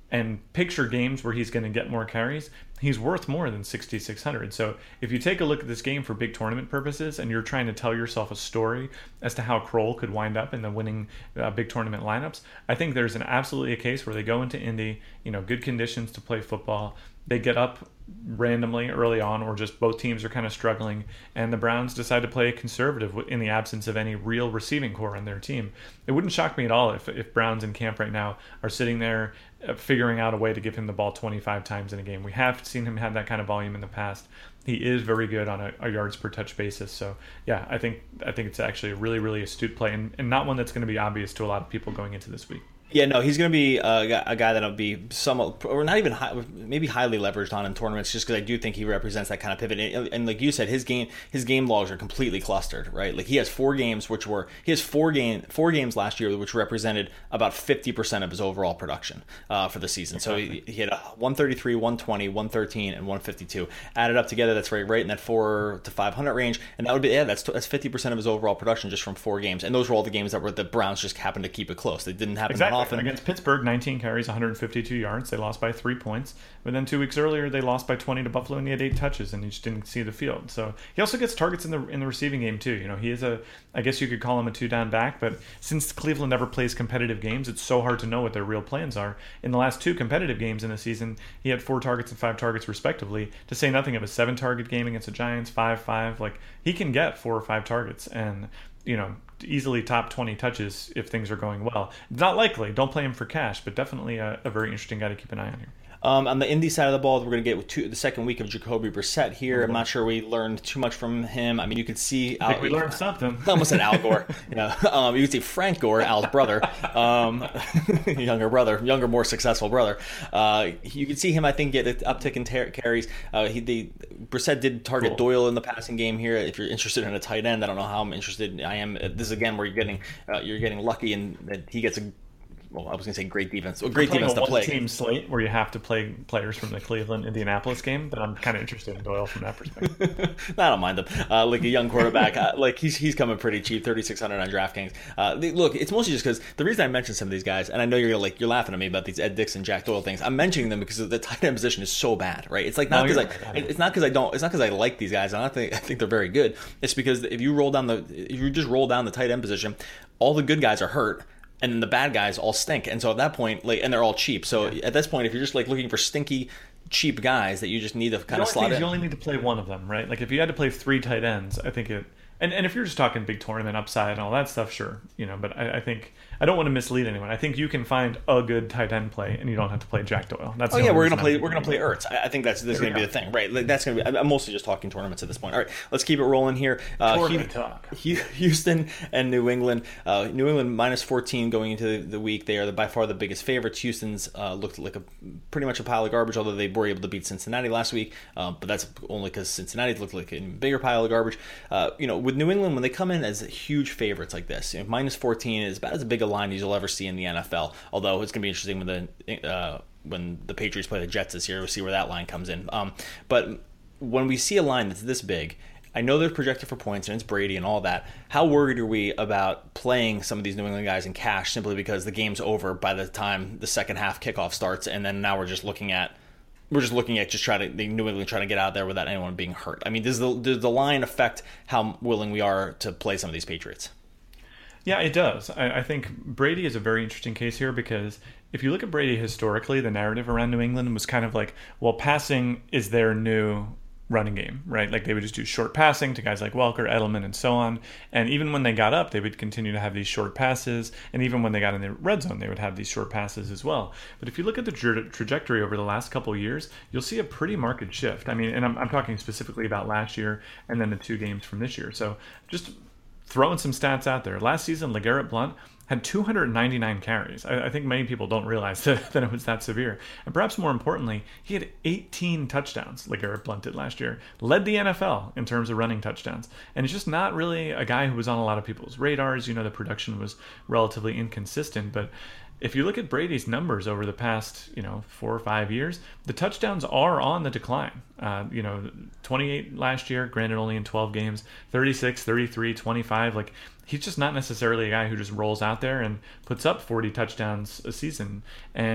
and picture games where he's going to get more carries, he's worth more than sixty-six hundred. So if you take a look at this game for big tournament purposes and you're trying to tell yourself a story as to how Kroll could wind up in the winning uh, big tournament lineups, I think there's an absolutely a case where they go into Indy, you know, good conditions to play football. They get up randomly early on, or just both teams are kind of struggling, and the Browns decide to play conservative in the absence of any real receiving core on their team. It wouldn't shock me at all if, if Browns in camp right now are sitting there uh, figuring out a way to give him the ball twenty-five times in a game. We have seen him have that kind of volume in the past. He is very good on a, a yards per touch basis. So yeah, I think I think it's actually a really, really astute play, and, and not one that's going to be obvious to a lot of people going into this week. Yeah, no, he's going to be a, a guy that'll be somewhat, or not even high, maybe highly leveraged on in tournaments, just because I do think he represents that kind of pivot. And, and like you said, his game his game logs are completely clustered, right? Like he has four games, which were he has four game four games last year, which represented about fifty percent of his overall production uh, for the season. Exactly. So he, he had a one thirty-three, one twenty, one thirteen, and one fifty-two added up together. That's right, right in that four to five hundred range, and that would be yeah, that's that's fifty percent of his overall production just from four games. And those were all the games that were the Browns just happened to keep it close. They didn't happen exactly. that often. Against Pittsburgh, nineteen carries, one hundred fifty-two yards. They lost by three points. But then two weeks earlier, they lost by twenty to Buffalo, and he had eight touches, and he just didn't see the field. So he also gets targets in the in the receiving game too. You know, he is a, I guess you could call him a two down back. But since Cleveland never plays competitive games, it's so hard to know what their real plans are. In the last two competitive games in the season, he had four targets and five targets respectively. To say nothing of a seven target game against the Giants, five five. Like he can get four or five targets, and you know, easily top twenty touches if things are going well. Not likely. Don't play him for cash, but definitely a, a very interesting guy to keep an eye on here. Um, on the Indy side of the ball, we're going to get with two, the second week of Jacoby Brissett here. I'm not sure we learned too much from him. I mean, you could see... I think Al, we learned something. I almost said Al Gore. You know, um, you could see Frank Gore, Al's brother, um, younger brother, younger, more successful brother. Uh, you could see him, I think, get an uptick in tar- carries. Uh, he, the, Brissett did target cool. Doyle in the passing game here. If you're interested in a tight end, I don't know how I'm interested. I am. This is, again, where you're getting, uh, you're getting lucky in that he gets a... Well, I was going to say great defense. Well, great defense to play. A one-team slate where you have to play players from the Cleveland-Indianapolis game, but I'm kind of interested in Doyle from that perspective. I don't mind him. Uh, like a young quarterback, uh, like he's he's coming pretty cheap, thirty-six hundred on DraftKings. Uh, they, look, it's mostly just because the reason I mentioned some of these guys, and I know you're like you're laughing at me about these Ed Dixon, Jack Doyle things. I'm mentioning them because the tight end position is so bad, right? It's like not because no, I, right. it's not because I don't, it's not because I like these guys. I don't think I think they're very good. It's because if you roll down the, if you just roll down the tight end position, all the good guys are hurt. And then the bad guys all stink. And so at that point, like, and they're all cheap. So yeah. at this point, if you're just like looking for stinky, cheap guys that you just need to kind of slot in. You only need to play one of them, right? Like if you had to play three tight ends, I think it. And and if you're just talking big tournament upside and all that stuff, sure, you know. But I, I think I don't want to mislead anyone. I think you can find a good tight end play, and you don't have to play Jack Doyle. That's oh yeah, we're gonna play. We're gonna play Ertz. I, I think that's this is gonna go. be the thing, right? Like, that's gonna be. I'm mostly just talking tournaments at this point. All right, let's keep it rolling here. Uh, Tournament talk. Houston and New England. Uh, New England minus fourteen going into the week. They are the, by far the biggest favorites. Houston's uh, looked like a pretty much a pile of garbage, although they were able to beat Cincinnati last week. Uh, but that's only because Cincinnati looked like a bigger pile of garbage. Uh, you know, with New England when they come in as huge favorites like this, you know, minus fourteen is about as big a line as you'll ever see in the N F L. Although it's going to be interesting when the uh, when the Patriots play the Jets this year, we'll see where that line comes in. Um, but when we see a line that's this big, I know they're projected for points and it's Brady and all that. How worried are we about playing some of these New England guys in cash simply because the game's over by the time the second half kickoff starts, and then now we're just looking at we're just looking at just trying to the New England trying to get out there without anyone being hurt? I mean, does the does the line affect how willing we are to play some of these Patriots? Yeah, it does. I, I think Brady is a very interesting case here because if you look at Brady historically, the narrative around New England was kind of like, well, passing is their new running game, right? Like they would just do short passing to guys like Welker, Edelman, and so on. And even when they got up, they would continue to have these short passes. And even when they got in the red zone, they would have these short passes as well. But if you look at the tra- trajectory over the last couple of years, you'll see a pretty marked shift. I mean, and I'm, I'm talking specifically about last year and then the two games from this year. So just throwing some stats out there. Last season, LeGarrette Blount had two hundred ninety-nine carries. I, I think many people don't realize that, that it was that severe. And perhaps more importantly, he had eighteen touchdowns, LeGarrette Blount did last year. Led the N F L in terms of running touchdowns. And it's just not really a guy who was on a lot of people's radars. You know, the production was relatively inconsistent. But if you look at Brady's numbers over the past, you know, four or five years, the touchdowns are on the decline. Uh, you know, twenty-eight last year, granted only in twelve games, thirty-six, thirty-three, twenty-five. Like, he's just not necessarily a guy who just rolls out there and puts up forty touchdowns a season. And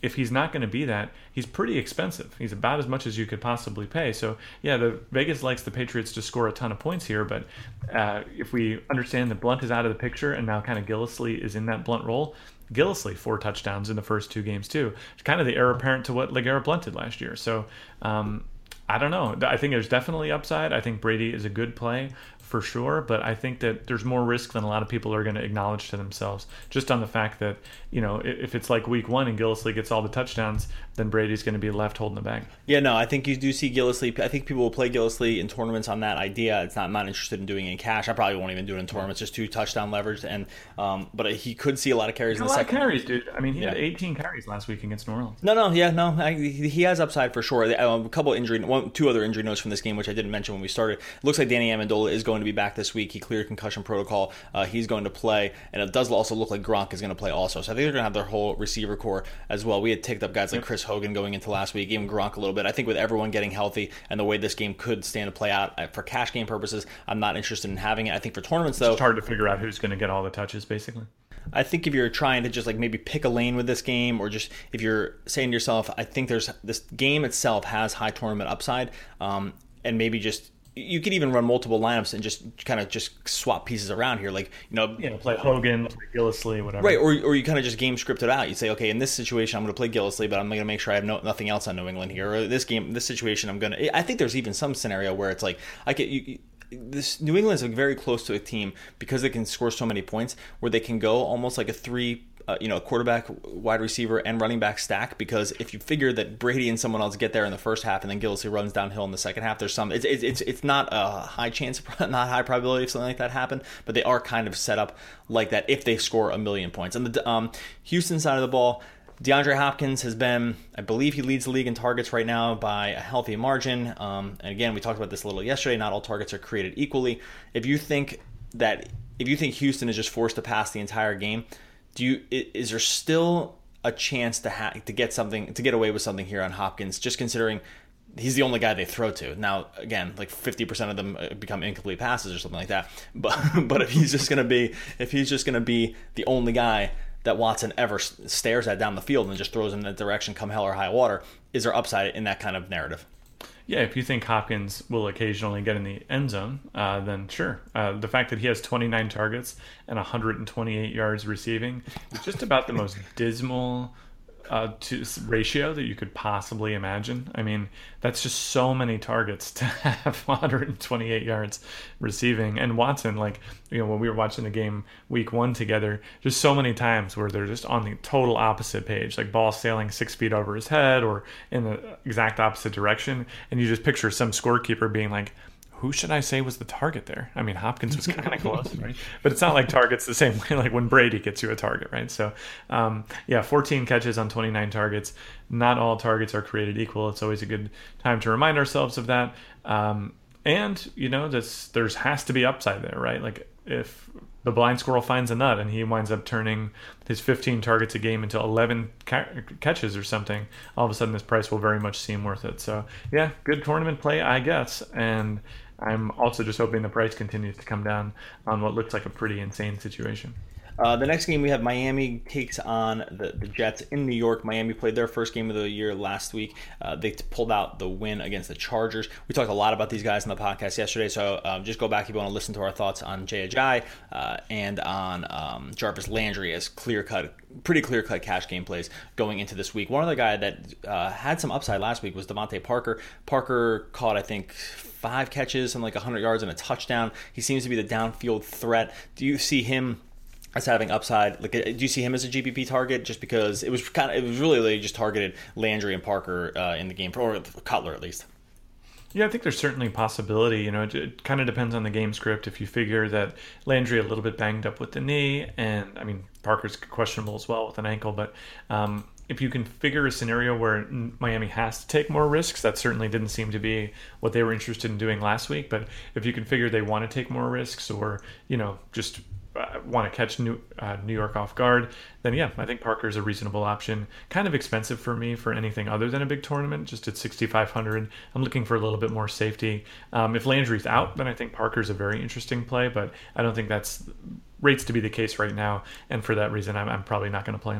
if he's not going to be that, he's pretty expensive. He's about as much as you could possibly pay. So, yeah, the Vegas likes the Patriots to score a ton of points here, but uh, if we understand that Blunt is out of the picture and now kind of Gillislee is in that Blunt role, Gillislee, four touchdowns in the first two games too. It's kind of the heir apparent to what LeGarrette Blunt did last year. So, um, I don't know. I think there's definitely upside. I think Brady is a good play for sure, but I think that there's more risk than a lot of people are going to acknowledge to themselves, just on the fact that, you know, if it's like week one and Gillislee gets all the touchdowns, then Brady's going to be left holding the bag. Yeah, no, I think you do see Gillislee. I think people will play Gillislee in tournaments on that idea. It's not, I'm not interested in doing it in cash. I probably won't even do it in tournaments, just two touchdown leverage. And um, but he could see a lot of carries in the a lot second. Of carries, dude. I mean, he yeah. had eighteen carries last week against New Orleans. No, no, yeah, no. I, he has upside for sure. A couple injury, one, two other injury notes from this game, which I didn't mention when we started. It looks like Danny Amendola is going to be back this week. He cleared concussion protocol. Uh, he's going to play, and it does also look like Gronk is going to play also. So I think they're going to have their whole receiver core as well. We had ticked up guys like Chris Hogan going into last week, even Gronk a little bit. I think with everyone getting healthy and the way this game could stand to play out for cash game purposes, I'm not interested in having it. I think for tournaments, though, it's hard to figure out who's going to get all the touches, basically. I think if you're trying to just like maybe pick a lane with this game, or just if you're saying to yourself, I think there's this game itself has high tournament upside, um, and maybe just you could even run multiple lineups and just kind of just swap pieces around here, like you know, you know, play Hogan, play Gillislee, whatever. Right, or or you kind of just game script it out. You say, okay, in this situation, I'm going to play Gillislee, but I'm going to make sure I have no, nothing else on New England here. Or this game, this situation, I'm going to. I think there's even some scenario where it's like I get you. This New England is very close to a team because they can score so many points, where they can go almost like a three. Uh, you know, quarterback, wide receiver, and running back stack, because if you figure that Brady and someone else get there in the first half and then Gillislee runs downhill in the second half, there's some, it's it's it's, it's not a high chance, not high probability of something like that happen, but they are kind of set up like that if they score a million points. And the um, Houston side of the ball, DeAndre Hopkins has been, I believe he leads the league in targets right now by a healthy margin. Um, and again, we talked about this a little yesterday, not all targets are created equally. If you think that, if you think Houston is just forced to pass the entire game, Do you is there still a chance to ha- to get something to get away with something here on Hopkins? Just considering he's the only guy they throw to. Now, again, like fifty percent of them become incomplete passes or something like that. But but if he's just gonna be if he's just gonna be the only guy that Watson ever stares at down the field and just throws in that direction, come hell or high water, is there upside in that kind of narrative? Yeah, if you think Hopkins will occasionally get in the end zone, uh, then sure. Uh, the fact that he has twenty-nine targets and one hundred twenty-eight yards receiving is just about the most dismal uh, to ratio that you could possibly imagine. I mean, that's just so many targets to have one hundred twenty-eight yards receiving. And Watson, like, you know, when we were watching the game week one together, just so many times where they're just on the total opposite page, like ball sailing six feet over his head or in the exact opposite direction. And you just picture some scorekeeper being like, who should I say was the target there? I mean, Hopkins was kind of close, right? But it's not like targets the same way like when Brady gets you a target, right? So, um, yeah, fourteen catches on twenty-nine targets. Not all targets are created equal. It's always a good time to remind ourselves of that. Um, and, you know, this, there's has to be upside there, right? Like if the blind squirrel finds a nut and he winds up turning his fifteen targets a game into eleven ca- catches or something, all of a sudden this price will very much seem worth it. So, yeah, good tournament play, I guess. And I'm also just hoping the price continues to come down on what looks like a pretty insane situation. Uh, the next game we have Miami takes on the, the Jets in New York. Miami played their first game of the year last week. Uh, they t- pulled out the win against the Chargers. We talked a lot about these guys in the podcast yesterday, so um, just go back if you want to listen to our thoughts on Jay Ajayi uh, and on um, Jarvis Landry as clear-cut, pretty clear-cut cash game plays going into this week. One other guy that uh, had some upside last week was Devontae Parker. Parker caught, I think, five catches and like one hundred yards and a touchdown. He seems to be the downfield threat. Do you see him as having upside? Like, do you see him as a G P P target? Just because it was kind of, it was really they just targeted Landry and Parker uh, in the game, or Cutler at least. Yeah, I think there's certainly a possibility. You know, it, it kind of depends on the game script. If you figure that Landry a little bit banged up with the knee, and I mean Parker's questionable as well with an ankle, but um, if you can figure a scenario where Miami has to take more risks, that certainly didn't seem to be what they were interested in doing last week. But if you can figure they want to take more risks, or you know, just Uh, want to catch New, uh, New York off guard, then yeah, I think Parker's a reasonable option. Kind of expensive for me for anything other than a big tournament, just at sixty-five hundred. I'm looking for a little bit more safety. Um, if Landry's out, then I think Parker's a very interesting play, but I don't think that's rates to be the case right now, and for that reason, I'm, I'm probably not going to play him.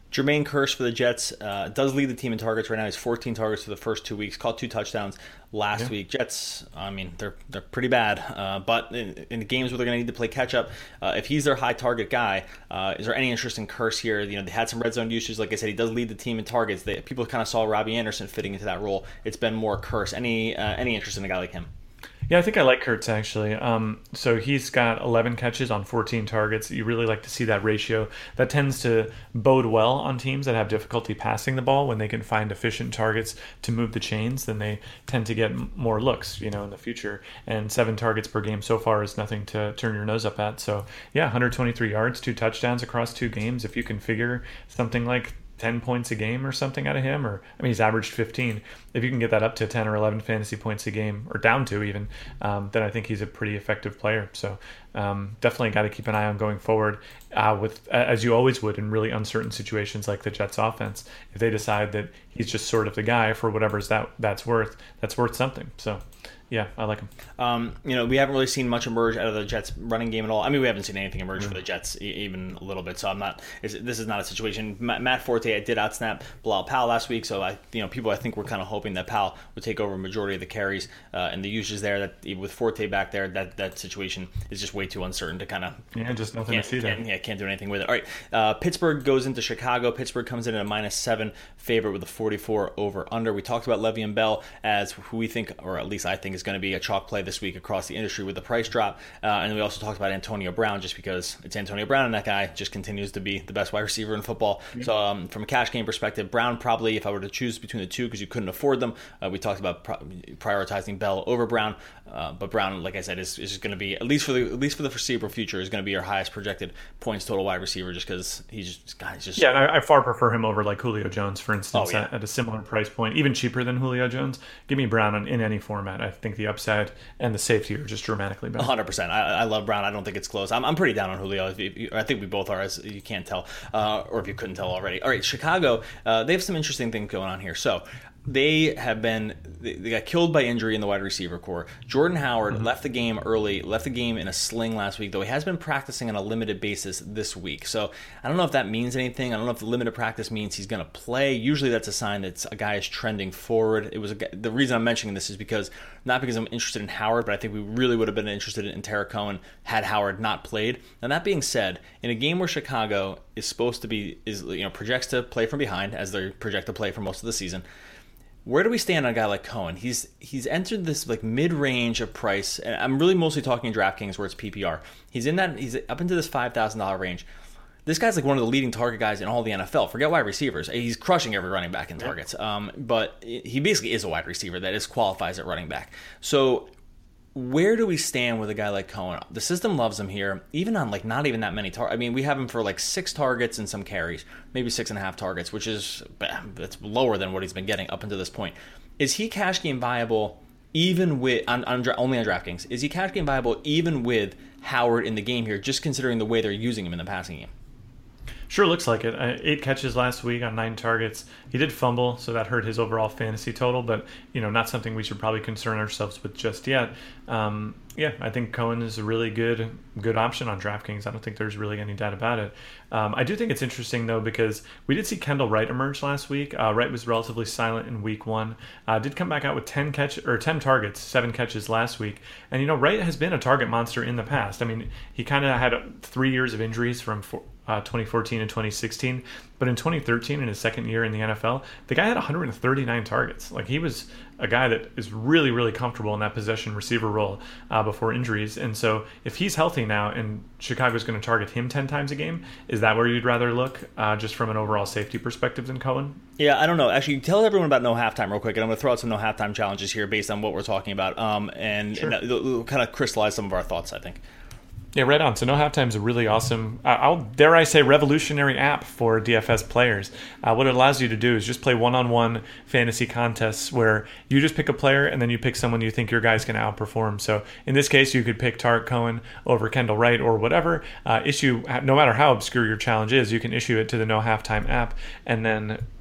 Jermaine Kearse for the Jets uh, does lead the team in targets right now. He's fourteen targets for the first two weeks. Caught two touchdowns last yeah. week. Jets, I mean, they're they're pretty bad. Uh, but in, in games where they're going to need to play catch up, uh, if he's their high target guy, uh, is there any interest in Kearse here? You know, they had some red zone usage. Like I said, he does lead the team in targets. They, people kind of saw Robbie Anderson fitting into that role. It's been more Kearse. Any uh, any interest in a guy like him? Yeah, I think I like Kurtz actually. Um, so he's got eleven catches on fourteen targets. You really like to see that ratio. That tends to bode well on teams that have difficulty passing the ball when they can find efficient targets to move the chains. Then they tend to get more looks, you know, in the future. And seven targets per game so far is nothing to turn your nose up at. So yeah, one hundred twenty-three yards, two touchdowns across two games. If you can figure something like ten points a game or something out of him, or I mean he's averaged fifteen, if you can get that up to ten or eleven fantasy points a game, or down to even, um, then I think he's a pretty effective player. So um, definitely got to keep an eye on going forward uh, with as you always would in really uncertain situations like the Jets offense. If they decide that he's just sort of the guy for whatever's that that's worth, that's worth something. So yeah, I like him. Um, you know, we haven't really seen much emerge out of the Jets running game at all. I mean, we haven't seen anything emerge mm-hmm. for the Jets e- even a little bit. So I'm not. This is not a situation. Matt, Matt Forte I did outsnap Bilal Powell last week. So I, you know, people I think were kind of hoping that Powell would take over a majority of the carries uh, and the usage there. That even with Forte back there, that that situation is just way too uncertain to kind of. Yeah, just nothing to see there. Yeah, can't do anything with it. All right, uh, Pittsburgh goes into Chicago. Pittsburgh comes in at a minus seven favorite with a forty-four over under. We talked about Le'Veon Bell as who we think, or at least I think, is going to be a chalk play this week across the industry with the price drop. Uh, and we also talked about Antonio Brown just because it's Antonio Brown and that guy just continues to be the best wide receiver in football. Yeah. So um, from a cash game perspective, Brown probably, if I were to choose between the two because you couldn't afford them, uh, we talked about pro- prioritizing Bell over Brown. Uh, but Brown, like I said, is, is going to be, at least for the at least for the foreseeable future, is going to be our highest projected points total wide receiver just because he's just, God, he's just... Yeah, I, I far prefer him over like Julio Jones, for instance, oh, yeah. at, at a similar price point, even cheaper than Julio Jones. Give me Brown on, in any format. I think the upside and the safety are just dramatically better. one hundred percent. I, I love Brown. I don't think it's close. I'm, I'm pretty down on Julio. I think we both are, as you can't tell, uh, or if you couldn't tell already. All right, Chicago, uh, they have some interesting things going on here. So they have been, they got killed by injury in the wide receiver core. Jordan Howard mm-hmm. left the game early, left the game in a sling last week, though he has been practicing on a limited basis this week. So I don't know if that means anything. I don't know if the limited practice means he's going to play. Usually that's a sign that a guy is trending forward. It was a, the reason I'm mentioning this is because, not because I'm interested in Howard, but I think we really would have been interested in Tarik Cohen had Howard not played. Now that being said, in a game where Chicago is supposed to be, is you know projects to play from behind, as they project to play for most of the season, where do we stand on a guy like Cohen? He's he's entered this like mid-range of price, and I'm really mostly talking DraftKings where it's P P R. He's in that he's up into this five thousand dollars range. This guy's like one of the leading target guys in all the N F L. Forget wide receivers. He's crushing every running back in targets. Um, but he basically is a wide receiver that is qualifies at running back. So where do we stand with a guy like Cohen? The system loves him here, even on like not even that many targets. I mean, we have him for like six targets and some carries, maybe six and a half targets, which is that's lower than what he's been getting up until this point. Is he cash game viable even with on, on only on DraftKings? Is he cash game viable even with Howard in the game here, just considering the way they're using him in the passing game? Sure looks like it. Uh, eight catches last week on nine targets. He did fumble, so that hurt his overall fantasy total, but you know, not something we should probably concern ourselves with just yet. Um, yeah, I think Cohen is a really good good option on DraftKings. I don't think there's really any doubt about it. Um, I do think it's interesting, though, because we did see Kendall Wright emerge last week. Uh, Wright was relatively silent in week one. Uh, did come back out with ten catch or ten targets, seven catches last week. And, you know, Wright has been a target monster in the past. I mean, he kind of had three years of injuries from four, Uh, twenty fourteen and twenty sixteen, but in twenty thirteen, in his second year in the N F L, the guy had one hundred thirty-nine targets. Like, he was a guy that is really, really comfortable in that possession receiver role uh, before injuries. And so, if he's healthy now and Chicago's going to target him ten times a game, is that where you'd rather look, uh, just from an overall safety perspective, than Cohen? Yeah, I don't know. Actually, tell everyone about no halftime real quick, and I'm going to throw out some no halftime challenges here based on what we're talking about, um, and, sure. and it'll kind of crystallize some of our thoughts, I think. Yeah, right on. So No Halftime is a really awesome, uh, I'll dare I say, revolutionary app for D F S players. Uh, what it allows you to do is just play one-on-one fantasy contests where you just pick a player and then you pick someone you think your guy's going to outperform. So in this case, you could pick Tarik Cohen over Kendall Wright or whatever. Uh, issue, no matter how obscure your challenge is, you can issue it to the No Halftime app and then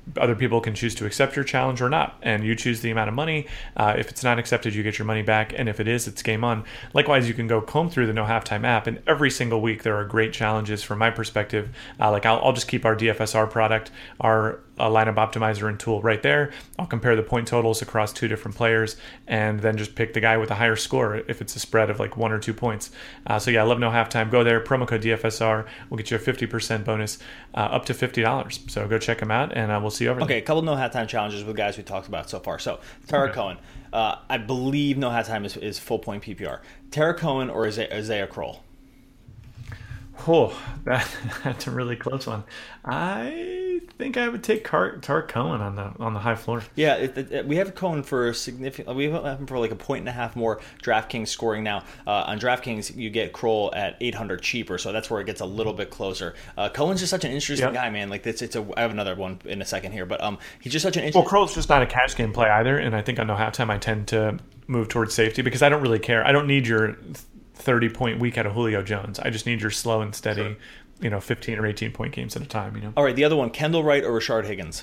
other people can choose to accept your challenge or not, and you choose the amount of money. Uh, if it's not accepted, you get your money back, and if it is, it's game on. Likewise, you can go comb through the No Halftime app, and every single week there are great challenges from my perspective. Uh, like I'll, I'll just keep our D F S R product, our uh, lineup optimizer and tool right there. I'll compare the point totals across two different players, and then just pick the guy with a higher score if it's a spread of like one or two points. Uh, so yeah, I love No Halftime. Go there, promo code D F S R. We'll get you a fifty percent bonus, uh, up to fifty dollars. So go check them out, and uh, we'll see you over okay, there. Okay, a couple No Halftime challenges with guys we talked about so far. So Tara okay. Cohen, uh, I believe No Halftime is, is full point P P R. Tara Cohen or Isaiah, Isaiah Kroll? Oh, that, that's a really close one. I think I would take Car- Tariq Cohen on the on the high floor. Yeah, it, it, we have Cohen for a significant. We have him for like a point and a half more DraftKings scoring now. Uh, on DraftKings, you get Kroll at eight hundred cheaper, so that's where it gets a little bit closer. Uh, Cohen's just such an interesting yep. guy, man. Like it's it's a. I have another one in a second here, but um, he's just such an interesting. Well, Kroll's just not a cash game play either, and I think on No Halftime I tend to move towards safety because I don't really care. I don't need your thirty point week out of Julio Jones. I just need your slow and steady, sure. you know, fifteen or eighteen point games at a time, you know. All right, the other one, Kendall Wright or Rashard Higgins?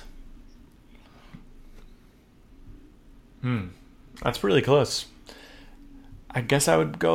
Hmm. That's really close. I guess I would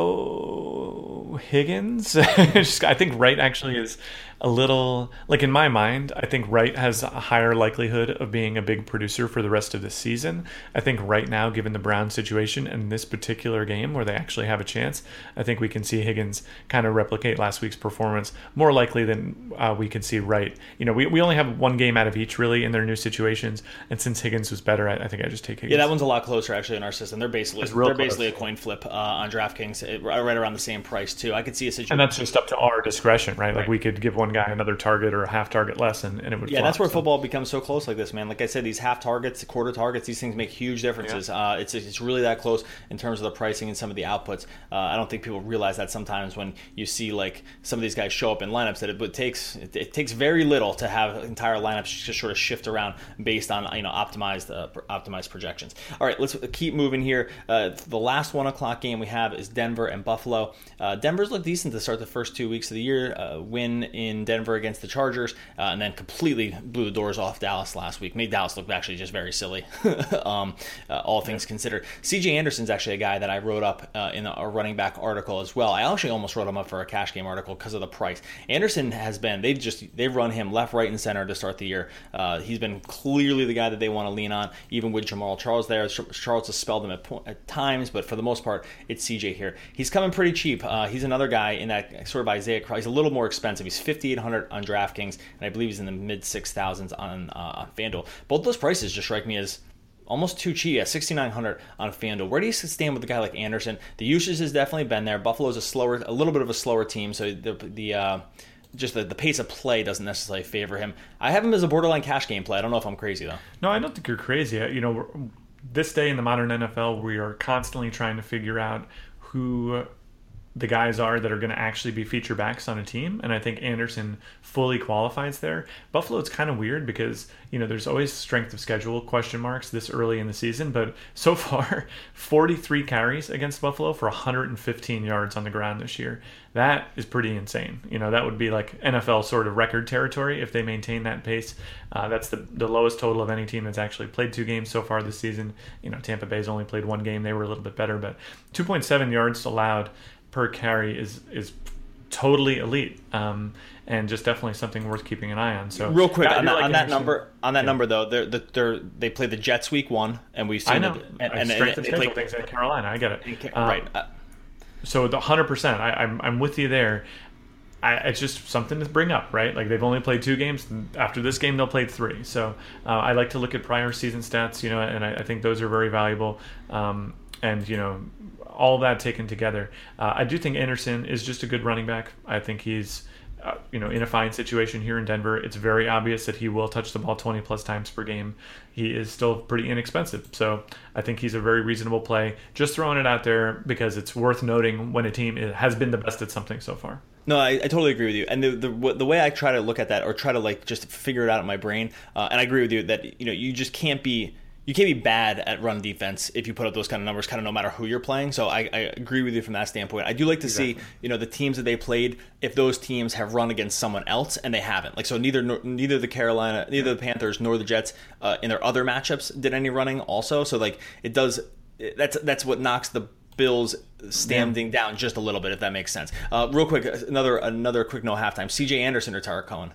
go Higgins. Just, I think Wright actually is a little, like in my mind, I think Wright has a higher likelihood of being a big producer for the rest of the season. I think right now, given the Browns situation and this particular game where they actually have a chance, I think we can see Higgins kind of replicate last week's performance more likely than uh, we can see Wright. You know, we, we only have one game out of each really in their new situations, and since Higgins was better, I, I think I just take Higgins. Yeah, that one's a lot closer actually in our system. They're basically they're close. basically a coin flip uh, on DraftKings, it, right around the same price too. I could see a situation, and that's just up to our discretion, right? Like right. we could give one guy another target or a half target less, and, and it would. Yeah, flop, that's where so. football becomes so close like this, man. Like I said, these half targets, quarter targets, these things make huge differences. Yeah. Uh, it's it's really that close in terms of the pricing and some of the outputs. Uh, I don't think people realize that sometimes when you see like some of these guys show up in lineups that it, it takes it, it takes very little to have entire lineups just sort of shift around based on you know optimized uh, optimized projections. All right, let's keep moving here. Uh, the last one o'clock game we have is Denver and Buffalo. Uh, Denver's looked decent to start the first two weeks of the year. Uh, win in Denver against the Chargers, uh, and then completely blew the doors off Dallas last week. Made Dallas look actually just very silly, um, uh, all things considered. C J Anderson's actually a guy that I wrote up uh, in a running back article as well. I actually almost wrote him up for a cash game article because of the price. Anderson has been, they've just, they've run him left, right, and center to start the year. Uh, he's been clearly the guy that they want to lean on, even with Jamal Charles there. Charles has spelled him at, at times, but for the most part, it's C J here. He's coming pretty cheap. Uh, he's another guy in that sort of Isaiah Crowell. He's a little more expensive. He's fifty-eight hundred on DraftKings, and I believe he's in the mid six thousands on uh, FanDuel. Both those prices just strike me as almost too cheap at sixty-nine hundred on FanDuel. Where do you stand with a guy like Anderson? The usage has definitely been there. Buffalo's a slower, a little bit of a slower team, so the the uh, just the, the pace of play doesn't necessarily favor him. I have him as a borderline cash game play. I don't know if I'm crazy though. No, I don't think you're crazy. You know, this day in the modern N F L, we are constantly trying to figure out who the guys are that are going to actually be feature backs on a team, and I think Anderson fully qualifies there. Buffalo, it's kind of weird because, you know, there's always strength of schedule question marks this early in the season, but so far, forty-three carries against Buffalo for one hundred fifteen yards on the ground this year. That is pretty insane. You know, that would be like N F L sort of record territory if they maintain that pace. Uh, that's the, the lowest total of any team that's actually played two games so far this season. You know, Tampa Bay's only played one game. They were a little bit better, but two point seven yards allowed per carry is is totally elite, um, and just definitely something worth keeping an eye on. So real quick on that, like on that number, on that yeah. number though, they're, they're they played the Jets week one, and we've seen I know it, and, and, strength and, and, and they played things at Carolina. I get it, um, right? Uh, so the hundred percent, I'm I'm with you there. I, it's just something to bring up, right? Like they've only played two games. After this game, they'll play three. So uh, I like to look at prior season stats, you know, and I, I think those are very valuable. Um, and you know, all that taken together, uh, I do think Anderson is just a good running back. I think he's, uh, you know, in a fine situation here in Denver. It's very obvious that he will touch the ball twenty plus times per game. He is still pretty inexpensive, so I think he's a very reasonable play. Just throwing it out there because it's worth noting when a team has been the best at something so far. No, I, I totally agree with you. And the, the the way I try to look at that, or try to like just figure it out in my brain, uh, and I agree with you that you know you just can't be you can't be bad at run defense if you put up those kind of numbers, kind of no matter who you're playing. So I, I agree with you from that standpoint. I do like to exactly. see, you know, the teams that they played, if those teams have run against someone else and they haven't. Like, so neither neither the Carolina, neither the Panthers nor the Jets uh, in their other matchups did any running also. So like it does, that's that's what knocks the Bills standing yeah. down just a little bit, if that makes sense. Uh, real quick, another another quick no halftime. C J Anderson or Tyreek Cohen?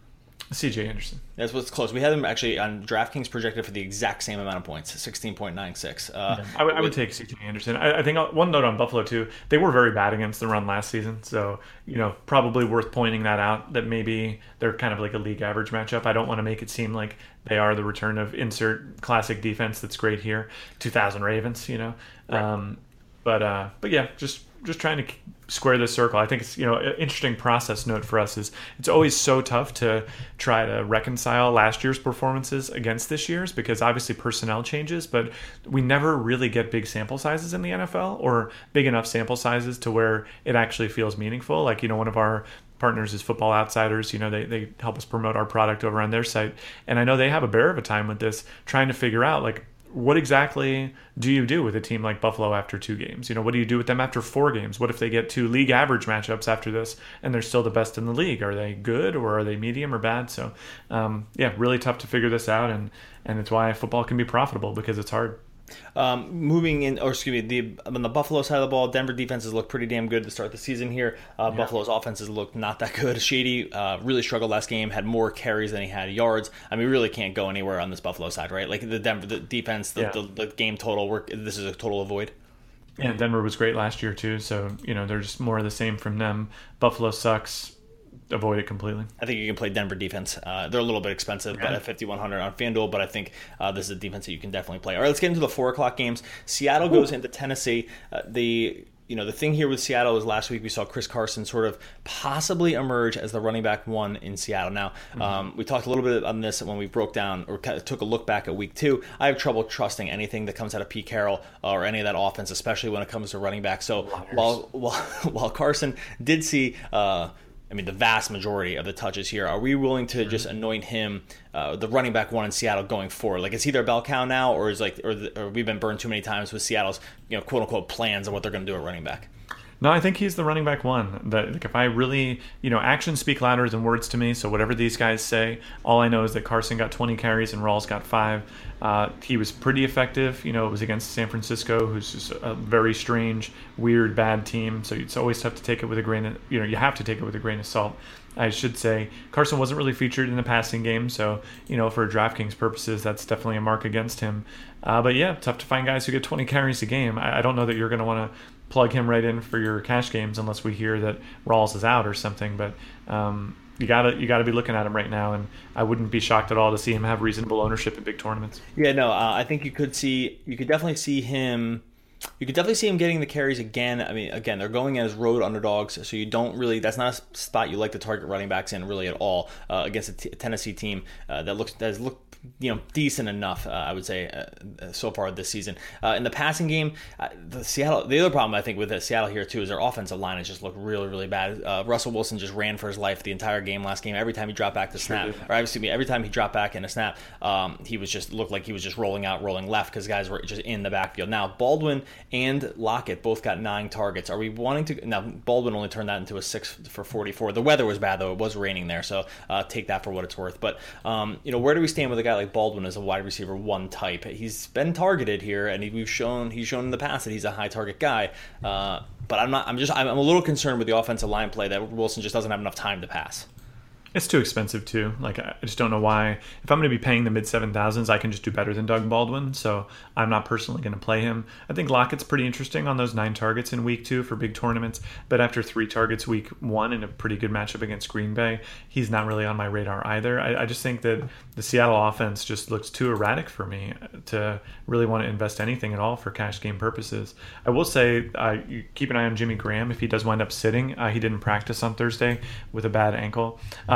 C J Anderson. That's what's close. We had him actually on DraftKings projected for the exact same amount of points, sixteen point nine six. Uh, yeah, I, would, I would take C J Anderson. I, I think one note on Buffalo, too, they were very bad against the run last season. So, you know, probably worth pointing that out, that maybe they're kind of like a league average matchup. I don't want to make it seem like they are the return of insert classic defense that's great here. two thousand Ravens, you know. Right. Um, but, uh, but yeah, just just trying to square this circle. I think it's, you know, an interesting process note for us is it's always so tough to try to reconcile last year's performances against this year's, because obviously personnel changes, but we never really get big sample sizes in the N F L, or big enough sample sizes to where it actually feels meaningful. Like, you know, one of our partners is Football Outsiders. You know, they, they help us promote our product over on their site. And I know they have a bear of a time with this, trying to figure out, like, what exactly do you do with a team like Buffalo after two games? You know, what do you do with them after four games? What if they get two league average matchups after this and they're still the best in the league? Are they good, or are they medium or bad? So, um, yeah, really tough to figure this out. And, and it's why football can be profitable, because it's hard. Um, moving in, or excuse me, the on the Buffalo side of the ball, Denver defenses look pretty damn good to start the season here. Uh, yeah. Buffalo's offenses look not that good. Shady uh, really struggled last game, had more carries than he had yards. I mean, we really can't go anywhere on this Buffalo side, right? Like the Denver the defense, the, yeah. the, the game total, work. This is a total avoid. Yeah, Denver was great last year too, so you know there's more of the same from them. Buffalo sucks. Avoid it completely. I think you can play Denver defense. Uh, they're a little bit expensive, yeah. but at fifty-one hundred on FanDuel. But I think uh, this is a defense that you can definitely play. All right, let's get into the four o'clock games. Seattle Ooh. goes into Tennessee. Uh, the you know the thing here with Seattle is last week we saw Chris Carson sort of possibly emerge as the running back one in Seattle. Now mm-hmm. um, we talked a little bit on this when we broke down or took a look back at week two. I have trouble trusting anything that comes out of Pete Carroll or any of that offense, especially when it comes to running back. So while while while Carson did see. Uh, I mean, the vast majority of the touches here. Are we willing to just anoint him uh, the running back one in Seattle going forward? Like, is he their bell cow now, or is like, or, the, or we've been burned too many times with Seattle's, you know, quote unquote plans on what they're going to do at running back? No, I think he's the running back one. That, like, if I really, you know, actions speak louder than words to me. So whatever these guys say, all I know is that Carson got twenty carries and Rawls got five. Uh, he was pretty effective. You know, it was against San Francisco, who's just a very strange, weird, bad team. So it's always tough to take it with a grain of, you know, you have to take it with a grain of salt. I should say Carson wasn't really featured in the passing game, so you know for DraftKings purposes, that's definitely a mark against him. Uh, but yeah, tough to find guys who get twenty carries a game. I, I don't know that you're going to want to plug him right in for your cash games unless we hear that Rawls is out or something. But um, you gotta you gotta be looking at him right now, and I wouldn't be shocked at all to see him have reasonable ownership in big tournaments. Yeah, no, uh, I think you could see you could definitely see him. You could definitely see him getting the carries again. I mean, again, they're going as road underdogs, so you don't really. That's not a spot you like to target running backs in really at all uh, against a, t- a Tennessee team uh, that looks that has looked you know decent enough. Uh, I would say uh, so far this season. Uh, in the passing game, uh, the Seattle. The other problem I think with the Seattle here too is their offensive line has just looked really really bad. Uh, Russell Wilson just ran for his life the entire game last game. Every time he dropped back to snap, or excuse me, every time he dropped back in a snap, um, he was just looked like he was just rolling out, rolling left because guys were just in the backfield. Now Baldwin and Lockett both got nine targets. Are we wanting to now? Baldwin only turned that into a six for forty-four. The weather was bad though; it was raining there, so uh, take that for what it's worth. But um, you know, where do we stand with a guy like Baldwin as a wide receiver one type? He's been targeted here, and he, we've shown he's shown in the past that he's a high target guy. Uh, but I'm not. I'm just. I'm, I'm a little concerned with the offensive line play that Wilson just doesn't have enough time to pass. It's too expensive too. Like I just don't know why. If I'm going to be paying the mid seven thousands, I can just do better than Doug Baldwin. So I'm not personally going to play him. I think Lockett's pretty interesting on those nine targets in week two for big tournaments. But after three targets week one in a pretty good matchup against Green Bay, he's not really on my radar either. I, I just think that the Seattle offense just looks too erratic for me to really want to invest anything at all for cash game purposes. I will say uh, you keep an eye on Jimmy Graham if he does wind up sitting. Uh, he didn't practice on Thursday with a bad ankle. Uh,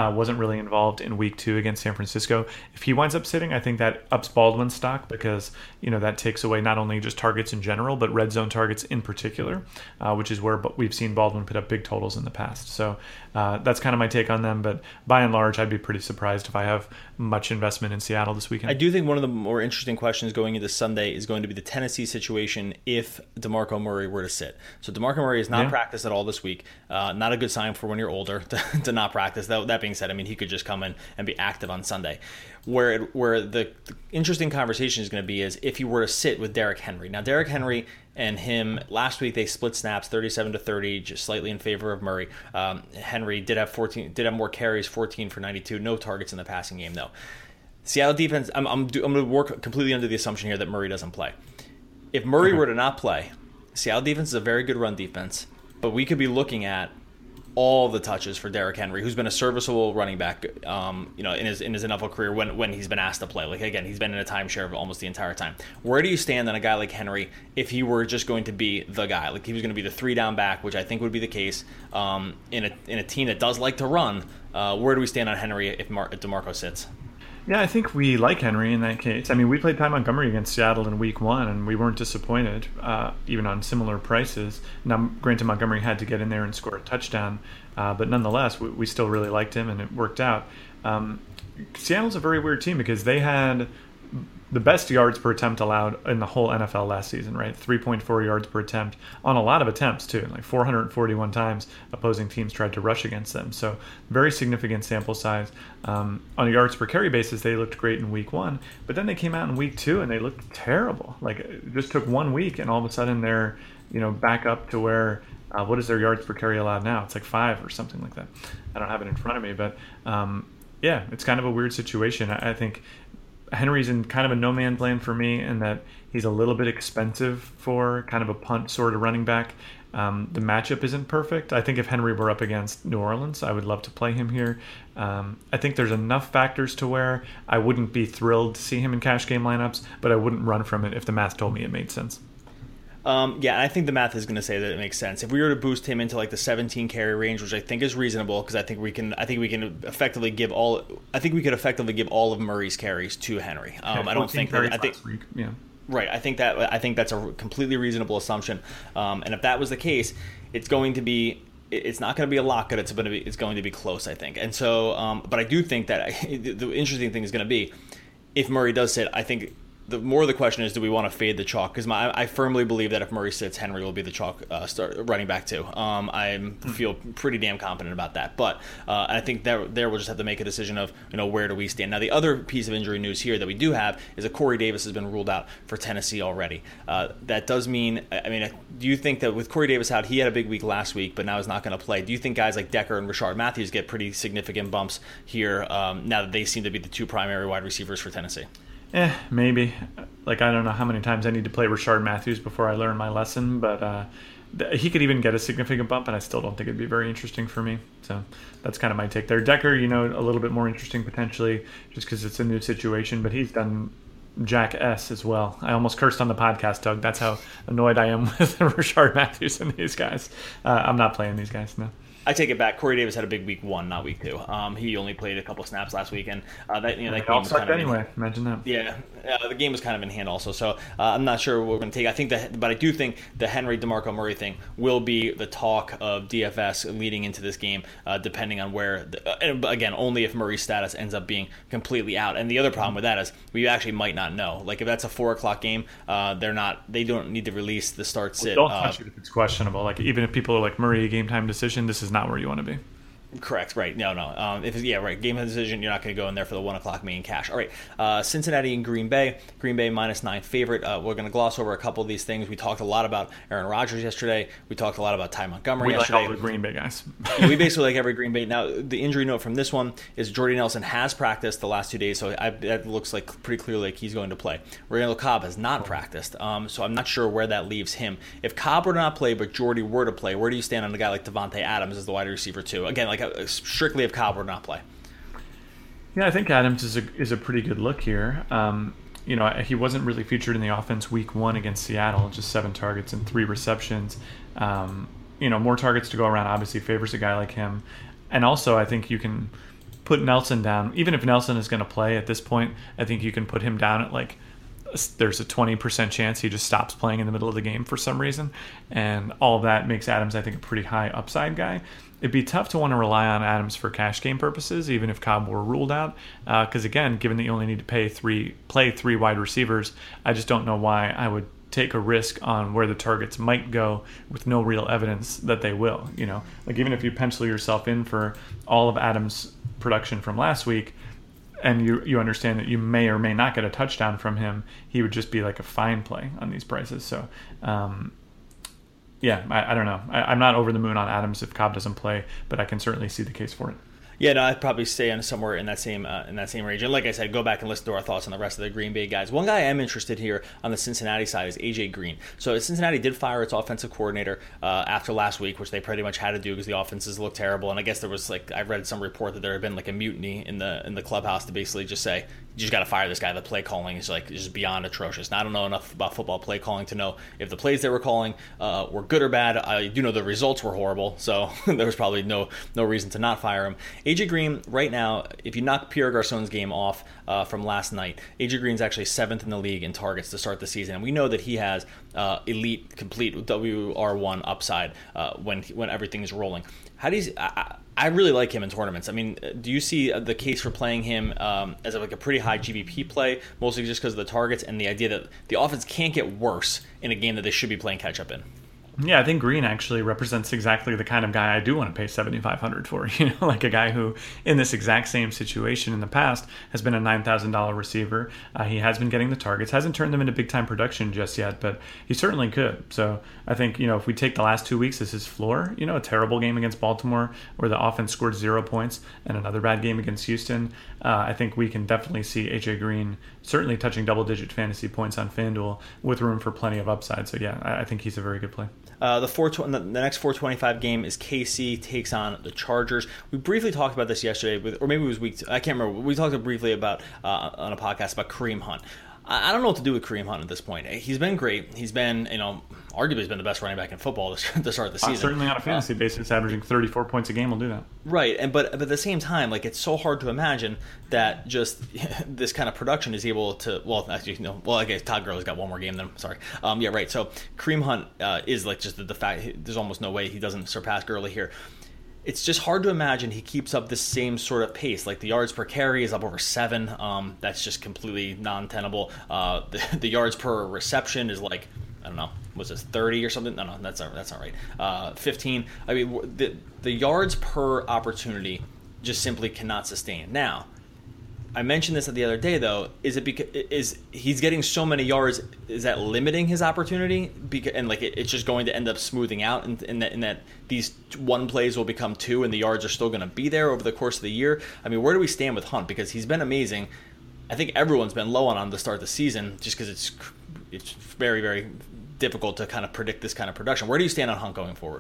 uh, wasn't really involved in week two against San Francisco. If he winds up sitting, I think that ups Baldwin's stock because, you know, that takes away not only just targets in general, but red zone targets in particular, uh, which is where we've seen Baldwin put up big totals in the past. So uh, that's kind of my take on them. But by and large, I'd be pretty surprised if I have much investment in Seattle this weekend. I do think one of the more interesting questions going into Sunday is going to be the Tennessee situation if DeMarco Murray were to sit. So DeMarco Murray has not Yeah. practiced at all this week. Uh, not a good sign for when you're older to, to not practice. That, that being said, I mean, he could just come in and be active on Sunday. Where it, where the, the interesting conversation is going to be is if he were to sit with Derrick Henry. Now, Derrick Henry and him, last week they split snaps thirty-seven to thirty, just slightly in favor of Murray. Um, Henry did have fourteen, did have more carries, fourteen for ninety-two, no targets in the passing game though. Seattle defense, I'm I'm, I'm going to work completely under the assumption here that Murray doesn't play. If Murray Okay. were to not play, Seattle defense is a very good run defense, but we could be looking at all the touches for Derrick Henry, who's been a serviceable running back, um, you know, in his in his N F L career when when he's been asked to play. Like again, he's been in a timeshare of almost the entire time. Where do you stand on a guy like Henry if he were just going to be the guy? Like he was going to be the three down back, which I think would be the case um, in a in a team that does like to run. Uh, where do we stand on Henry if, Mar- if DeMarco sits? Yeah, I think we like Henry in that case. I mean, we played Ty Montgomery against Seattle in week one, and we weren't disappointed, uh, even on similar prices. Now, granted, Montgomery had to get in there and score a touchdown, uh, but nonetheless, we, we still really liked him, and it worked out. Um, Seattle's a very weird team because they had the best yards per attempt allowed in the whole N F L last season, right? three point four yards per attempt on a lot of attempts, too. Like four hundred forty-one times opposing teams tried to rush against them. So very significant sample size. Um, on a yards per carry basis, they looked great in week one, but then they came out in week two and they looked terrible. Like it just took one week and all of a sudden they're, you know, back up to where, uh, what is their yards per carry allowed now? It's like five or something like that. I don't have it in front of me, but um, yeah, it's kind of a weird situation. I, I think Henry's in kind of a no man's land for me in that he's a little bit expensive for kind of a punt sort of running back. Um, the matchup isn't perfect. I think if Henry were up against New Orleans, I would love to play him here. Um, I think there's enough factors to where I wouldn't be thrilled to see him in cash game lineups, but I wouldn't run from it if the math told me it made sense. Um, yeah, I think the math is going to say that it makes sense. If we were to boost him into like the seventeen carry range, which I think is reasonable, because I think we can, I think we can effectively give all, I think we could effectively give all of Murray's carries to Henry. Um, Yeah, I don't think that, I think, week. Yeah. right. I think that, I think that's a completely reasonable assumption. Um, and if that was the case, it's going to be, it's not going to be a lock, but it's going to be, it's going to be close, I think. And so, um, but I do think that the interesting thing is going to be if Murray does sit, I think. The more the question is, do we want to fade the chalk? Because I firmly believe that if Murray sits, Henry will be the chalk uh, start running back too. Um, I feel pretty damn confident about that. But uh, I think there, there we'll just have to make a decision of, you know, where do we stand. Now, the other piece of injury news here that we do have is that Corey Davis has been ruled out for Tennessee already. Uh, that does mean, I mean, do you think that with Corey Davis out, he had a big week last week, but now he's not going to play? Do you think guys like Decker and Rashard Matthews get pretty significant bumps here um, now that they seem to be the two primary wide receivers for Tennessee? Eh, maybe. Like, I don't know how many times I need to play Rashard Matthews before I learn my lesson, but uh, th- he could even get a significant bump, and I still don't think it'd be very interesting for me. So that's kind of my take there. Decker, you know, a little bit more interesting potentially just because it's a new situation, but he's done Jack S as well. I almost cursed on the podcast, Doug. That's how annoyed I am with Rashard Matthews and these guys. Uh, I'm not playing these guys, no. I take it back. Corey Davis had a big week one, not week two. Um, he only played a couple snaps last week, and uh, that you know that It game all was sucked kind of anyway. In, Imagine that. yeah, uh, the game was kind of in hand also. So uh, I'm not sure what we're going to take. I think that, but I do think the Henry DeMarco Murray thing will be the talk of D F S leading into this game, uh, depending on where. The, uh, and again, only if Murray's status ends up being completely out. And the other problem with that is we actually might not know. Like if that's a four o'clock game, uh, they're not. They don't need to release the start sit. Well, don't uh, touch it if it's questionable. Like even if people are like Murray, a game time decision, this is not where you want to be. Correct. Right. No. No. Um, if it's, yeah. Right. Game of decision. You're not going to go in there for the one o'clock main cash. All right. Uh, Cincinnati and Green Bay. Green Bay minus nine favorite. Uh, we're going to gloss over a couple of these things. We talked a lot about Aaron Rodgers yesterday. We talked a lot about Ty Montgomery we yesterday. like all the Green Bay guys. We basically like every Green Bay. Now, the injury note from this one is Jordy Nelson has practiced the last two days, so I, that looks like pretty clearly like he's going to play. Randall Cobb has not practiced, um, so I'm not sure where that leaves him. If Cobb were to not play, but Jordy were to play, where do you stand on a guy like Devontae Adams as the wide receiver too? Again, like a, strictly if Cobb were to not play. Yeah, I think Adams is a is a pretty good look here. Um, you know, he wasn't really featured in the offense week one against Seattle, just seven targets and three receptions. Um, you know, more targets to go around obviously favors a guy like him. And also, I think you can put Nelson down. Even if Nelson is going to play at this point, I think you can put him down at like, there's a twenty percent chance he just stops playing in the middle of the game for some reason. And all of that makes Adams, I think, a pretty high upside guy. It'd be tough to want to rely on Adams for cash game purposes, even if Cobb were ruled out. Because, uh, again, given that you only need to pay three, play three wide receivers, I just don't know why I would take a risk on where the targets might go with no real evidence that they will. You know, like even if you pencil yourself in for all of Adams' production from last week, and you you understand that you may or may not get a touchdown from him, he would just be like a fine play on these prices. So, um, yeah, I, I don't know. I, I'm not over the moon on Adams if Cobb doesn't play, but I can certainly see the case for it. Yeah, no, I'd probably stay on somewhere in that same uh, in that same range. And like I said, go back and listen to our thoughts on the rest of the Green Bay guys. One guy I am interested here on the Cincinnati side is A J Green. So Cincinnati did fire its offensive coordinator uh, after last week, which they pretty much had to do because the offenses looked terrible. And I guess there was like I read some report that there had been like a mutiny in the in the clubhouse to basically just say you just got to fire this guy. The play calling is like just beyond atrocious. Now, I don't know enough about football play calling to know if the plays they were calling uh, were good or bad. I do know the results were horrible, so there was probably no no reason to not fire him. A J Green right now, if you knock Pierre Garçon's game off uh, from last night, A J Green's actually seventh in the league in targets to start the season, and we know that he has uh, elite, complete W R one upside uh, when when everything is rolling. How do you? I, I really like him in tournaments. I mean, do you see the case for playing him um, as like a pretty high G V P play, mostly just because of the targets and the idea that the offense can't get worse in a game that they should be playing catch up in? Yeah, I think Green actually represents exactly the kind of guy I do want to pay seventy-five hundred dollars for. You know, like a guy who, in this exact same situation in the past, has been a nine thousand dollars receiver. Uh, he has been getting the targets, hasn't turned them into big-time production just yet, but he certainly could. So I think, you know, if we take the last two weeks as his floor, you know, a terrible game against Baltimore where the offense scored zero points and another bad game against Houston, uh, I think we can definitely see A J Green certainly touching double-digit fantasy points on FanDuel with room for plenty of upside. So, yeah, I, I think he's a very good play. Uh, the four the next four twenty-five game is K C takes on the Chargers. We briefly talked about this yesterday, with, or maybe it was week two, I can't remember. We talked briefly about uh, on a podcast about Kareem Hunt. I don't know what to do with Kareem Hunt at this point. He's been great. He's been, you know, arguably he's been the best running back in football to start the season. Uh, certainly on a fantasy uh, basis, averaging thirty-four points a game will do that. Right, and but, but at the same time, like it's so hard to imagine that just this kind of production is able to. Well, actually, you know, well, I guess Todd Gurley's got one more game than him. Sorry. Um, yeah, right. So Kareem Hunt uh, is like just the, the fact. There's almost no way he doesn't surpass Gurley here. It's just hard to imagine he keeps up this same sort of pace. Like the yards per carry is up over seven. Um, that's just completely non-tenable. Uh, the, the yards per reception is like, I don't know, was this thirty or something? No, no, that's not, that's not right. Uh, fifteen. I mean, the, the yards per opportunity just simply cannot sustain. Now, I mentioned this the other day, though. Is it because is he's getting so many yards? Is that limiting his opportunity? Because, and like it, it's just going to end up smoothing out, in, in that in that these one plays will become two, and the yards are still going to be there over the course of the year. I mean, where do we stand with Hunt? Because he's been amazing. I think everyone's been low on him to start the season, just because it's it's very very difficult to kind of predict this kind of production. Where do you stand on Hunt going forward?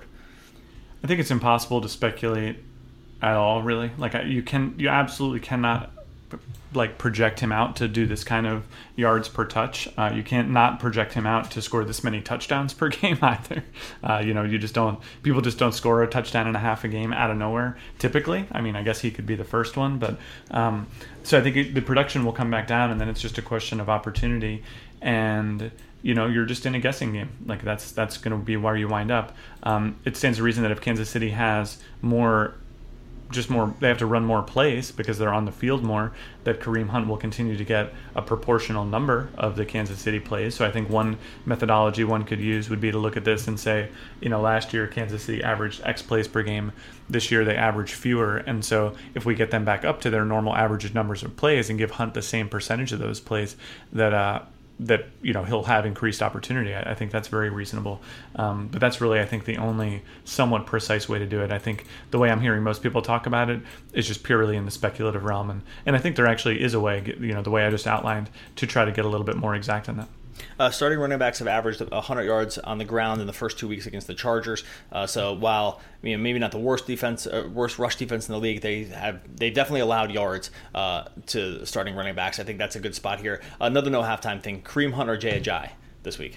I think it's impossible to speculate at all. Really, like you can, you absolutely cannot. Like project him out to do this kind of yards per touch. Uh, you can't not project him out to score this many touchdowns per game either. Uh, you know, you just don't. People just don't score a touchdown and a half a game out of nowhere. Typically, I mean, I guess he could be the first one, but um, so I think it, the production will come back down, and then it's just a question of opportunity. And you know, you're just in a guessing game. Like that's that's going to be where you wind up. Um, it stands to reason that if Kansas City has more. Just more, they have to run more plays because they're on the field more, that Kareem Hunt will continue to get a proportional number of the Kansas City plays. So I think one methodology one could use would be to look at this and say, you know, last year Kansas City averaged X plays per game. This year they average fewer. And so if we get them back up to their normal average numbers of plays and give Hunt the same percentage of those plays, that uh, that you know he'll have increased opportunity. I, I think that's very reasonable. Um, but that's really, I think, the only somewhat precise way to do it. I think the way I'm hearing most people talk about it is just purely in the speculative realm, and and I think there actually is a way, you know, the way I just outlined, to try to get a little bit more exact on that. Uh, starting running backs have averaged one hundred yards on the ground in the first two weeks against the Chargers. Uh, so while you know, maybe not the worst defense, uh, worst rush defense in the league, they have they definitely allowed yards uh, to starting running backs. I think that's a good spot here. Another no halftime thing: Kareem Hunt or Jay Ajayi this week.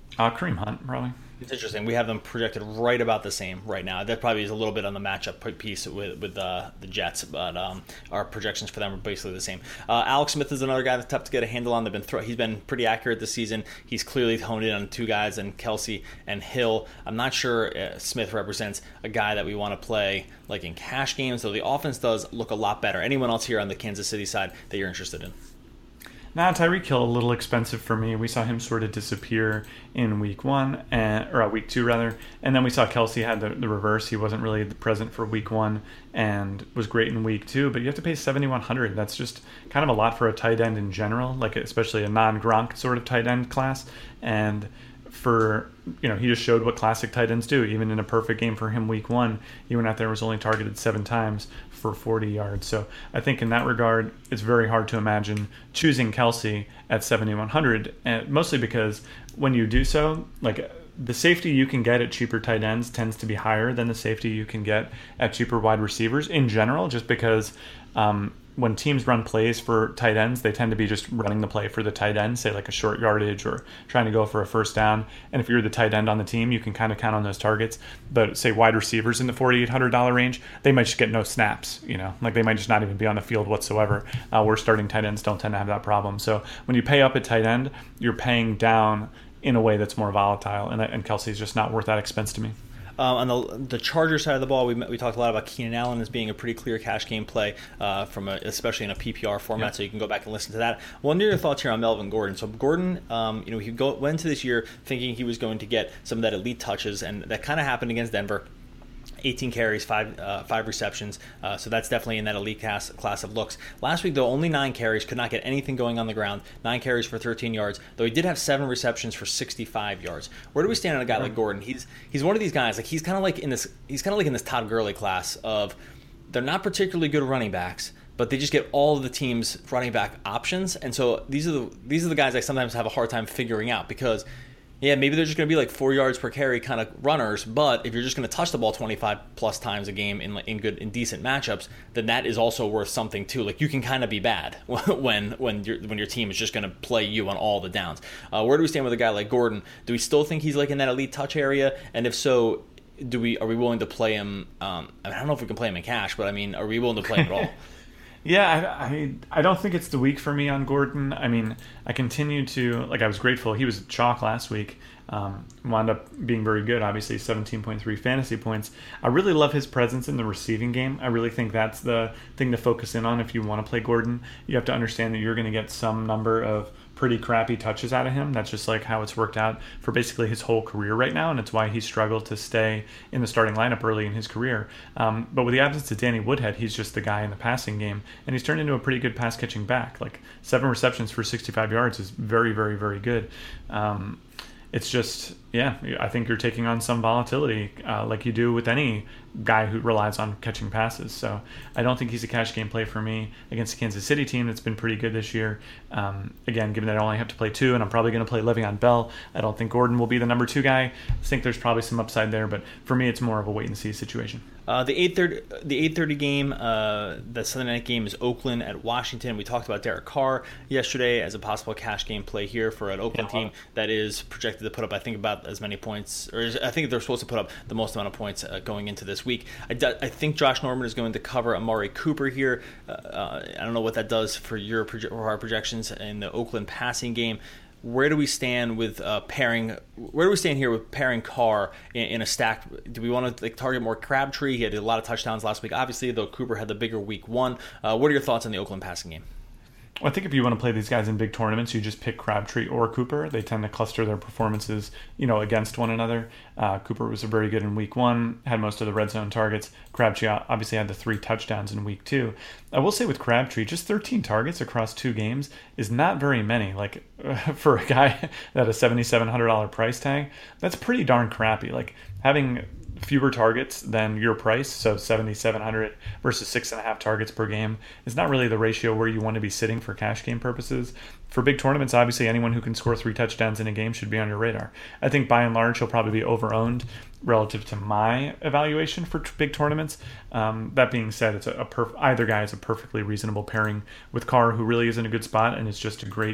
Uh, Kareem Hunt, probably. It's interesting. We have them projected right about the same right now. That probably is a little bit on the matchup piece with with uh, the Jets, but um, our projections for them are basically the same. Uh, Alex Smith is another guy that's tough to get a handle on. They've been throw- he's been pretty accurate this season. He's clearly honed in on two guys, and Kelsey and Hill. I'm not sure uh, Smith represents a guy that we want to play like in cash games, though the offense does look a lot better. Anyone else here on the Kansas City side that you're interested in? Now, Tyreek Hill, a little expensive for me. We saw him sort of disappear in week one, and, or uh, week two, rather. And then we saw Kelsey had the, the reverse. He wasn't really present for week one and was great in week two, but you have to pay seventy-one hundred dollars. That's just kind of a lot for a tight end in general, like especially a non-Gronk sort of tight end class. And for, you know, he just showed what classic tight ends do. Even in a perfect game for him week one, he went out there, was only targeted seven times for forty yards. So I think in that regard, it's very hard to imagine choosing Kelsey at seventy-one hundred, and mostly because when you do so, like the safety you can get at cheaper tight ends tends to be higher than the safety you can get at cheaper wide receivers in general, just because um, when teams run plays for tight ends, they tend to be just running the play for the tight end, say like a short yardage or trying to go for a first down. And if you're the tight end on the team, you can kind of count on those targets. But say wide receivers in the forty-eight hundred dollars range, they might just get no snaps, you know, like they might just not even be on the field whatsoever. Uh, where starting tight ends don't tend to have that problem. So when you pay up at tight end, you're paying down in a way that's more volatile. And, and Kelsey's just not worth that expense to me. Um, on the the Chargers side of the ball, we we talked a lot about Keenan Allen as being a pretty clear cash game play, uh, from a, especially in a P P R format. Yep. So you can go back and listen to that. Well, what are your thoughts here on Melvin Gordon? So Gordon, um, you know, he go, went into this year thinking he was going to get some of that elite touches, and that kind of happened against Denver. eighteen carries, five uh, five receptions, uh, so that's definitely in that elite class, class of looks. Last week, though, only nine carries, could not get anything going on the ground. Nine carries for thirteen yards, though he did have seven receptions for sixty-five yards. Where do we stand on a guy like Gordon? He's he's one of these guys, like he's kind of like in this he's kind of like in this Todd Gurley class of they're not particularly good running backs, but they just get all of the team's running back options, and so these are the these are the guys I sometimes have a hard time figuring out because. Yeah, maybe they're just going to be like four yards per carry kind of runners, but if you're just going to touch the ball twenty-five plus times a game in in good in decent matchups, then that is also worth something too. Like you can kind of be bad when when your when your team is just going to play you on all the downs. Uh, where do we stand with a guy like Gordon? Do we still think he's like in that elite touch area? And if so, do we are we willing to play him? Um, I, mean, I don't know if we can play him in cash, but I mean, are we willing to play him at all? Yeah, I, I I don't think it's the week for me on Gordon. I mean, I continue to, like I was grateful. He was chalk last week. Um, wound up being very good, obviously seventeen point three fantasy points. I really love his presence in the receiving game. I really think that's the thing to focus in on if you want to play Gordon. You have to understand that you're going to get some number of pretty crappy touches out of him. That's just like how it's worked out for basically his whole career right now, and it's why he struggled to stay in the starting lineup early in his career. Um, but with the absence of Danny Woodhead, he's just the guy in the passing game, and he's turned into a pretty good pass-catching back. Like seven receptions for sixty-five yards is very, very, very good. Um, it's just, yeah, I think you're taking on some volatility uh, like you do with any guy who relies on catching passes. So I don't think he's a cash game play for me against the Kansas City team that's been pretty good this year. Um, again, given that I only have to play two, and I'm probably going to play Le'Veon Bell, I don't think Gordon will be the number two guy. I think there's probably some upside there, but for me, it's more of a wait-and-see situation. Uh, the eight thirty the eight thirty game, uh, the Sunday night game is Oakland at Washington. We talked about Derek Carr yesterday as a possible cash game play here for an Oakland yeah. team that is projected to put up, I think, about as many points, or I think they're supposed to put up the most amount of points uh, going into this week. I, do, I think Josh Norman is going to cover Amari Cooper here. Uh, uh, I don't know what that does for your proje- or our projections in the Oakland passing game. Where do we stand with uh, pairing? Where do we stand here with pairing Carr in, in a stack? Do we want to like target more Crabtree? He had a lot of touchdowns last week, obviously, though Cooper had the bigger week one. Uh, what are your thoughts on the Oakland passing game? I think if you want to play these guys in big tournaments, you just pick Crabtree or Cooper. They tend to cluster their performances, you know, against one another. Uh, Cooper was very good in week one, had most of the red zone targets. Crabtree obviously had the three touchdowns in week two. I will say with Crabtree, just thirteen targets across two games is not very many. Like for a guy that had a seventy-seven hundred dollars price tag, that's pretty darn crappy. Like having fewer targets than your price, so seventy-seven hundred versus six and a half targets per game, is not really the ratio where you want to be sitting for cash game purposes. For big tournaments, obviously anyone who can score three touchdowns in a game should be on your radar. I think by and large he'll probably be over-owned relative to my evaluation for t- big tournaments. Um, that being said, it's a, a perf- either guy is a perfectly reasonable pairing with Carr, who really is in a good spot and is just a great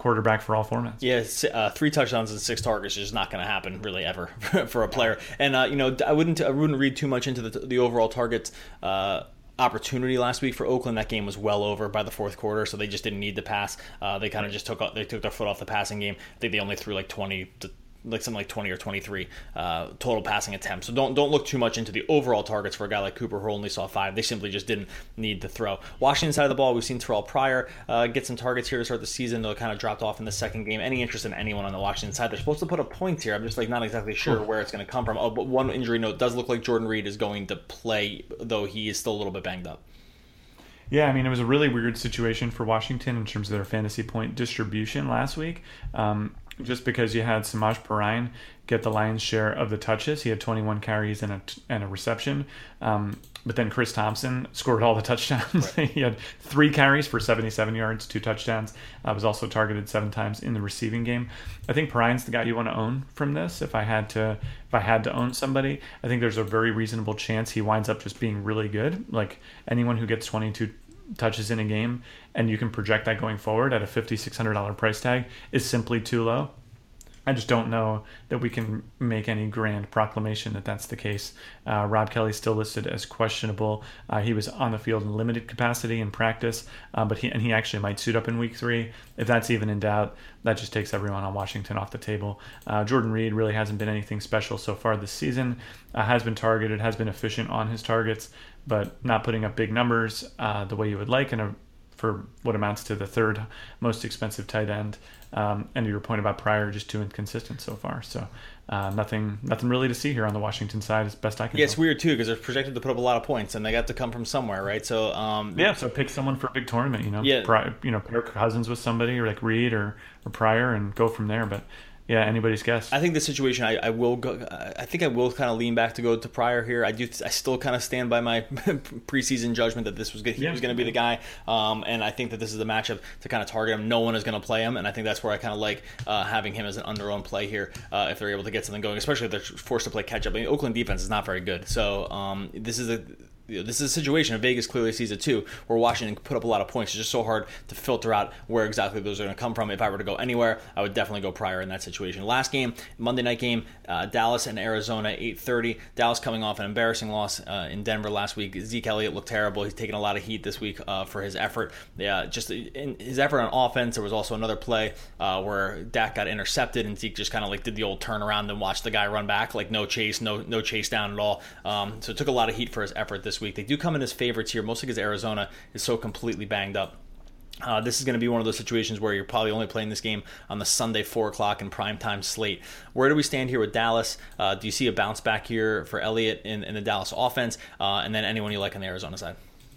quarterback for all formats. Yeah, uh, three touchdowns and six targets is just not going to happen really ever for a player. And uh, you know, I wouldn't I wouldn't read too much into the the overall targets Uh, opportunity last week for Oakland. That game was well over by the fourth quarter, so they just didn't need to pass. Uh, they kind of just took they took their foot off the passing game. I think they only threw like twenty to like something like twenty or twenty-three uh, total passing attempts. So don't don't look too much into the overall targets for a guy like Cooper who only saw five. They simply just didn't need to throw. Washington side of the ball, we've seen Terrell Pryor uh, get some targets here to start the season, though it kind of dropped off in the second game. Any interest in anyone on the Washington side? They're supposed to put up points here. I'm just like not exactly sure where it's going to come from. Oh, but one injury note, does look like Jordan Reed is going to play, though he is still a little bit banged up. Yeah, I mean, it was a really weird situation for Washington in terms of their fantasy point distribution last week. Um, just because you had Samaj Perine get the lion's share of the touches. He had twenty-one carries and a, and a reception. Um, but then Chris Thompson scored all the touchdowns. Right. He had three carries for seventy-seven yards, two touchdowns. Uh, was also targeted seven times in the receiving game. I think Perine's the guy you want to own from this. If I had to, if I had to own somebody, I think there's a very reasonable chance he winds up just being really good. Like anyone who gets twenty-two touches in a game and you can project that going forward at a five thousand six hundred dollars price tag is simply too low. I just don't know that we can make any grand proclamation that that's the case. Uh, Rob Kelly's still listed as questionable. Uh, he was on the field in limited capacity in practice, uh, but he and he actually might suit up in week three. If that's even in doubt, that just takes everyone on Washington off the table. Uh, Jordan Reed really hasn't been anything special so far this season. Uh, has been targeted, has been efficient on his targets, but not putting up big numbers uh, the way you would like in a for what amounts to the third most expensive tight end. Um, and your point about Pryor, just too inconsistent so far. So uh, nothing nothing really to see here on the Washington side as best I can Yeah, tell. it's weird, too, because they're projected to put up a lot of points, and they got to come from somewhere, right? So um, Yeah, so pick someone for a big tournament, you know. Yeah. Pri- you know, pair Cousins with somebody, or like Reed or, or Pryor, and go from there. But yeah, anybody's guess. I think the situation, I, I will go. I think I will kind of lean back to go to Pryor here. I do. I still kind of stand by my preseason judgment that this was good. He yeah. was going to be the guy, um, and I think that this is the matchup to kind of target him. No one is going to play him, and I think that's where I kind of like uh, having him as an under-owned play here uh, if they're able to get something going, especially if they're forced to play catch-up. I mean, Oakland defense is not very good, so um, this is a. You know, this is a situation, and Vegas clearly sees it too, where Washington put up a lot of points. It's just so hard to filter out where exactly those are going to come from. If I were to go anywhere, I would definitely go Pryor in that situation. Last game, Monday night game, uh, Dallas and Arizona, eight thirty. Dallas coming off an embarrassing loss uh, in Denver last week. Zeke Elliott looked terrible. He's taken a lot of heat this week uh, for his effort. Yeah, just in his effort on offense. There was also another play uh, where Dak got intercepted, and Zeke just kind of like did the old turnaround and watched the guy run back, like no chase, no no chase down at all. Um, so it took a lot of heat for his effort this week. They do come in as favorites here, mostly because Arizona is so completely banged up. Uh, this is going to be one of those situations where you're probably only playing this game on the Sunday four o'clock in primetime slate. Where do we stand here with Dallas? Uh, do you see a bounce back here for Elliott in, in the Dallas offense? Uh, and then anyone you like on the Arizona side?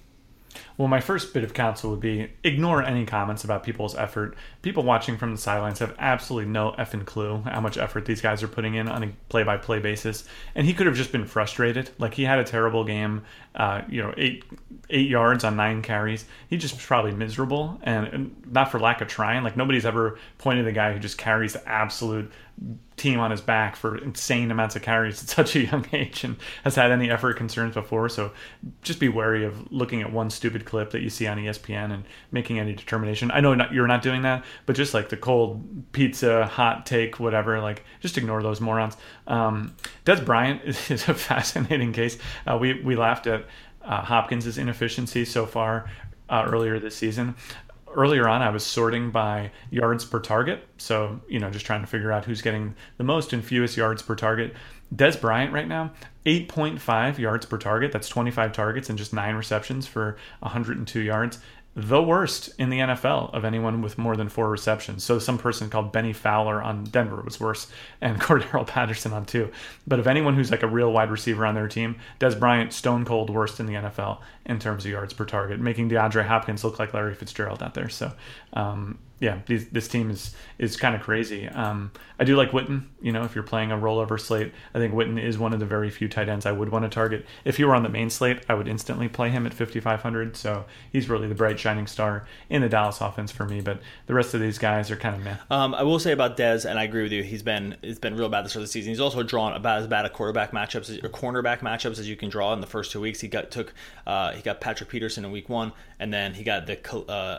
Well, my first bit of counsel would be ignore any comments about people's effort. People watching from the sidelines have absolutely no effing clue how much effort these guys are putting in on a play-by-play basis. And he could have just been frustrated. Like, he had a terrible game, uh, you know, eight eight yards on nine carries. He just was probably miserable, and, and not for lack of trying. Like, nobody's ever pointed to the guy who just carries the absolute team on his back for insane amounts of carries at such a young age and has had any effort concerns before. So just be wary of looking at one stupid clip that you see on E S P N and making any determination. I know not, you're not doing that, but just like the cold pizza, hot take, whatever, like just ignore those morons. Um, Des Bryant is, is a fascinating case. Uh, we, we laughed at uh, Hopkins' inefficiency so far uh, earlier this season. Earlier on, I was sorting by yards per target. So, you know, just trying to figure out who's getting the most and fewest yards per target. Des Bryant right now, eight point five yards per target. That's twenty-five targets and just nine receptions for one hundred two yards. The worst in the N F L of anyone with more than four receptions. So some person called Benny Fowler on Denver was worse, and Cordero Patterson on two. But of anyone who's like a real wide receiver on their team, Des Bryant, stone cold worst in the N F L in terms of yards per target, making DeAndre Hopkins look like Larry Fitzgerald out there. So, um, yeah, these, this team is is kind of crazy. Um, I do like Witten. You know, if you're playing a rollover slate, I think Witten is one of the very few tight ends I would want to target. If he were on the main slate, I would instantly play him at fifty-five hundred. So he's really the bright shining star in the Dallas offense for me. But the rest of these guys are kind of meh. Um, I will say about Dez, and I agree with you, he's been it's been real bad this start of the season. He's also drawn about as bad a quarterback matchups as, or cornerback matchups as you can draw in the first two weeks. He got took uh, he got Patrick Peterson in week one, and then he got the uh,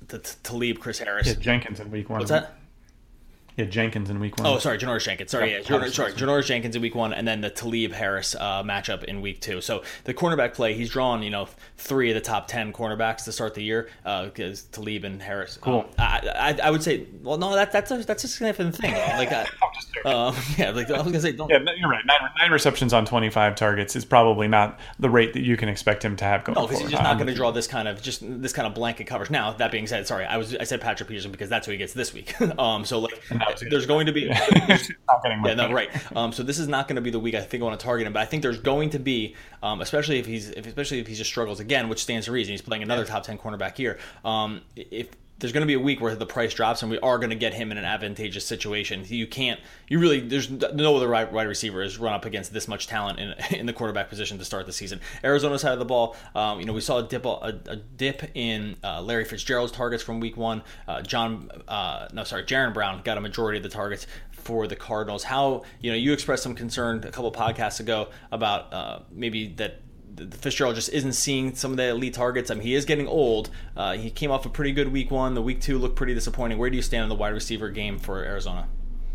the Talib, Chris Harris. Yeah, Jenkins in week one. What's that? Yeah, Jenkins in week one. Oh, sorry, Janoris Jenkins. Sorry, Yeah, yeah, Janoris, sorry, Janoris Jenkins in week one, and then the Talib Harris uh, matchup in week two. So the cornerback play, he's drawn, you know, three of the top ten cornerbacks to start the year because uh, Talib and Harris. Cool. Um, I, I I would say, well, no, that that's a, that's a significant thing. Like, I, uh, yeah, like I was gonna say, don't. Yeah, you're right. Nine, nine receptions on twenty-five targets is probably not the rate that you can expect him to have going No, because forward. he's just not Um, going to draw this kind of just this kind of blanket coverage. Now, that being said, sorry, I was I said Patrick Peterson because that's who he gets this week. um, so like, there's going to be. He's not getting much Yeah, no, better. right. Um, so this is not going to be the week I think I want to target him, but I think there's going to be, um, especially if he's, if, especially if he just struggles again, which stands to reason. He's playing another top ten cornerback here. Um, if there's going to be a week where the price drops and we are going to get him in an advantageous situation, you can't, you really, there's no other wide wide receiver has run up against this much talent in in the quarterback position to start the season. Arizona side of the ball, um, you know, we saw a dip a, a dip in uh, Larry Fitzgerald's targets from week one. Uh, John, uh, no, sorry, Jaron Brown got a majority of the targets for the Cardinals. How, you know, you expressed some concern a couple podcasts ago about uh, maybe that Fitzgerald just isn't seeing some of the elite targets. I mean, he is getting old. Uh, he came off a pretty good week one. The week two looked pretty disappointing. Where do you stand on the wide receiver game for Arizona?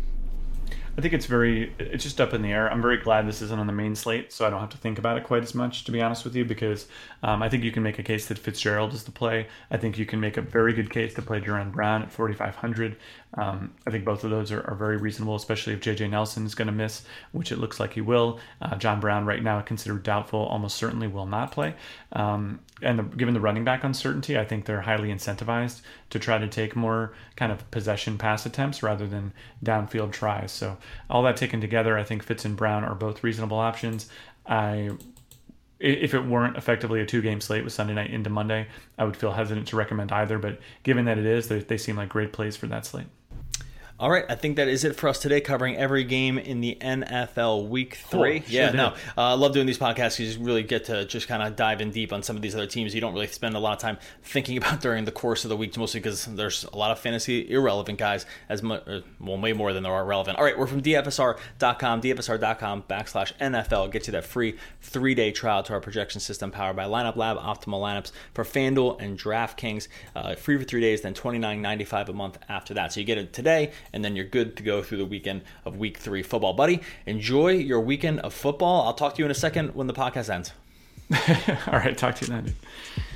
I think it's very, it's just up in the air. I'm very glad this isn't on the main slate, so I don't have to think about it quite as much, to be honest with you, because um, I think you can make a case that Fitzgerald is the play. I think you can make a very good case to play Jaron Brown at forty-five hundred. Um, I think both of those are, are very reasonable, especially if J J Nelson is going to miss, which it looks like he will. Uh, John Brown, right now considered doubtful, almost certainly will not play. Um, and the, given the running back uncertainty, I think they're highly incentivized to try to take more kind of possession pass attempts rather than downfield tries. So all that taken together, I think Fitz and Brown are both reasonable options. I If it weren't effectively a two-game slate with Sunday night into Monday, I would feel hesitant to recommend either. But given that it is, they, they seem like great plays for that slate. All right, I think that is it for us today, covering every game in the N F L Week Three. Cool. Yeah, Sure no, I uh, love doing these podcasts. You just really get to just kind of dive in deep on some of these other teams you don't really spend a lot of time thinking about during the course of the week, mostly because there's a lot of fantasy irrelevant guys, as much, well, way more than there are relevant. All right, we're from D F S R dot com, D F S R dot com backslash N F L. Get you that free three-day trial to our projection system powered by Lineup Lab, optimal lineups for FanDuel and DraftKings. Uh, free for three days, then twenty-nine ninety-five a month after that. So you get it today, and then you're good to go through the weekend of Week Three football. Buddy, enjoy your weekend of football. I'll talk to you in a second when the podcast ends. All right, talk to you then.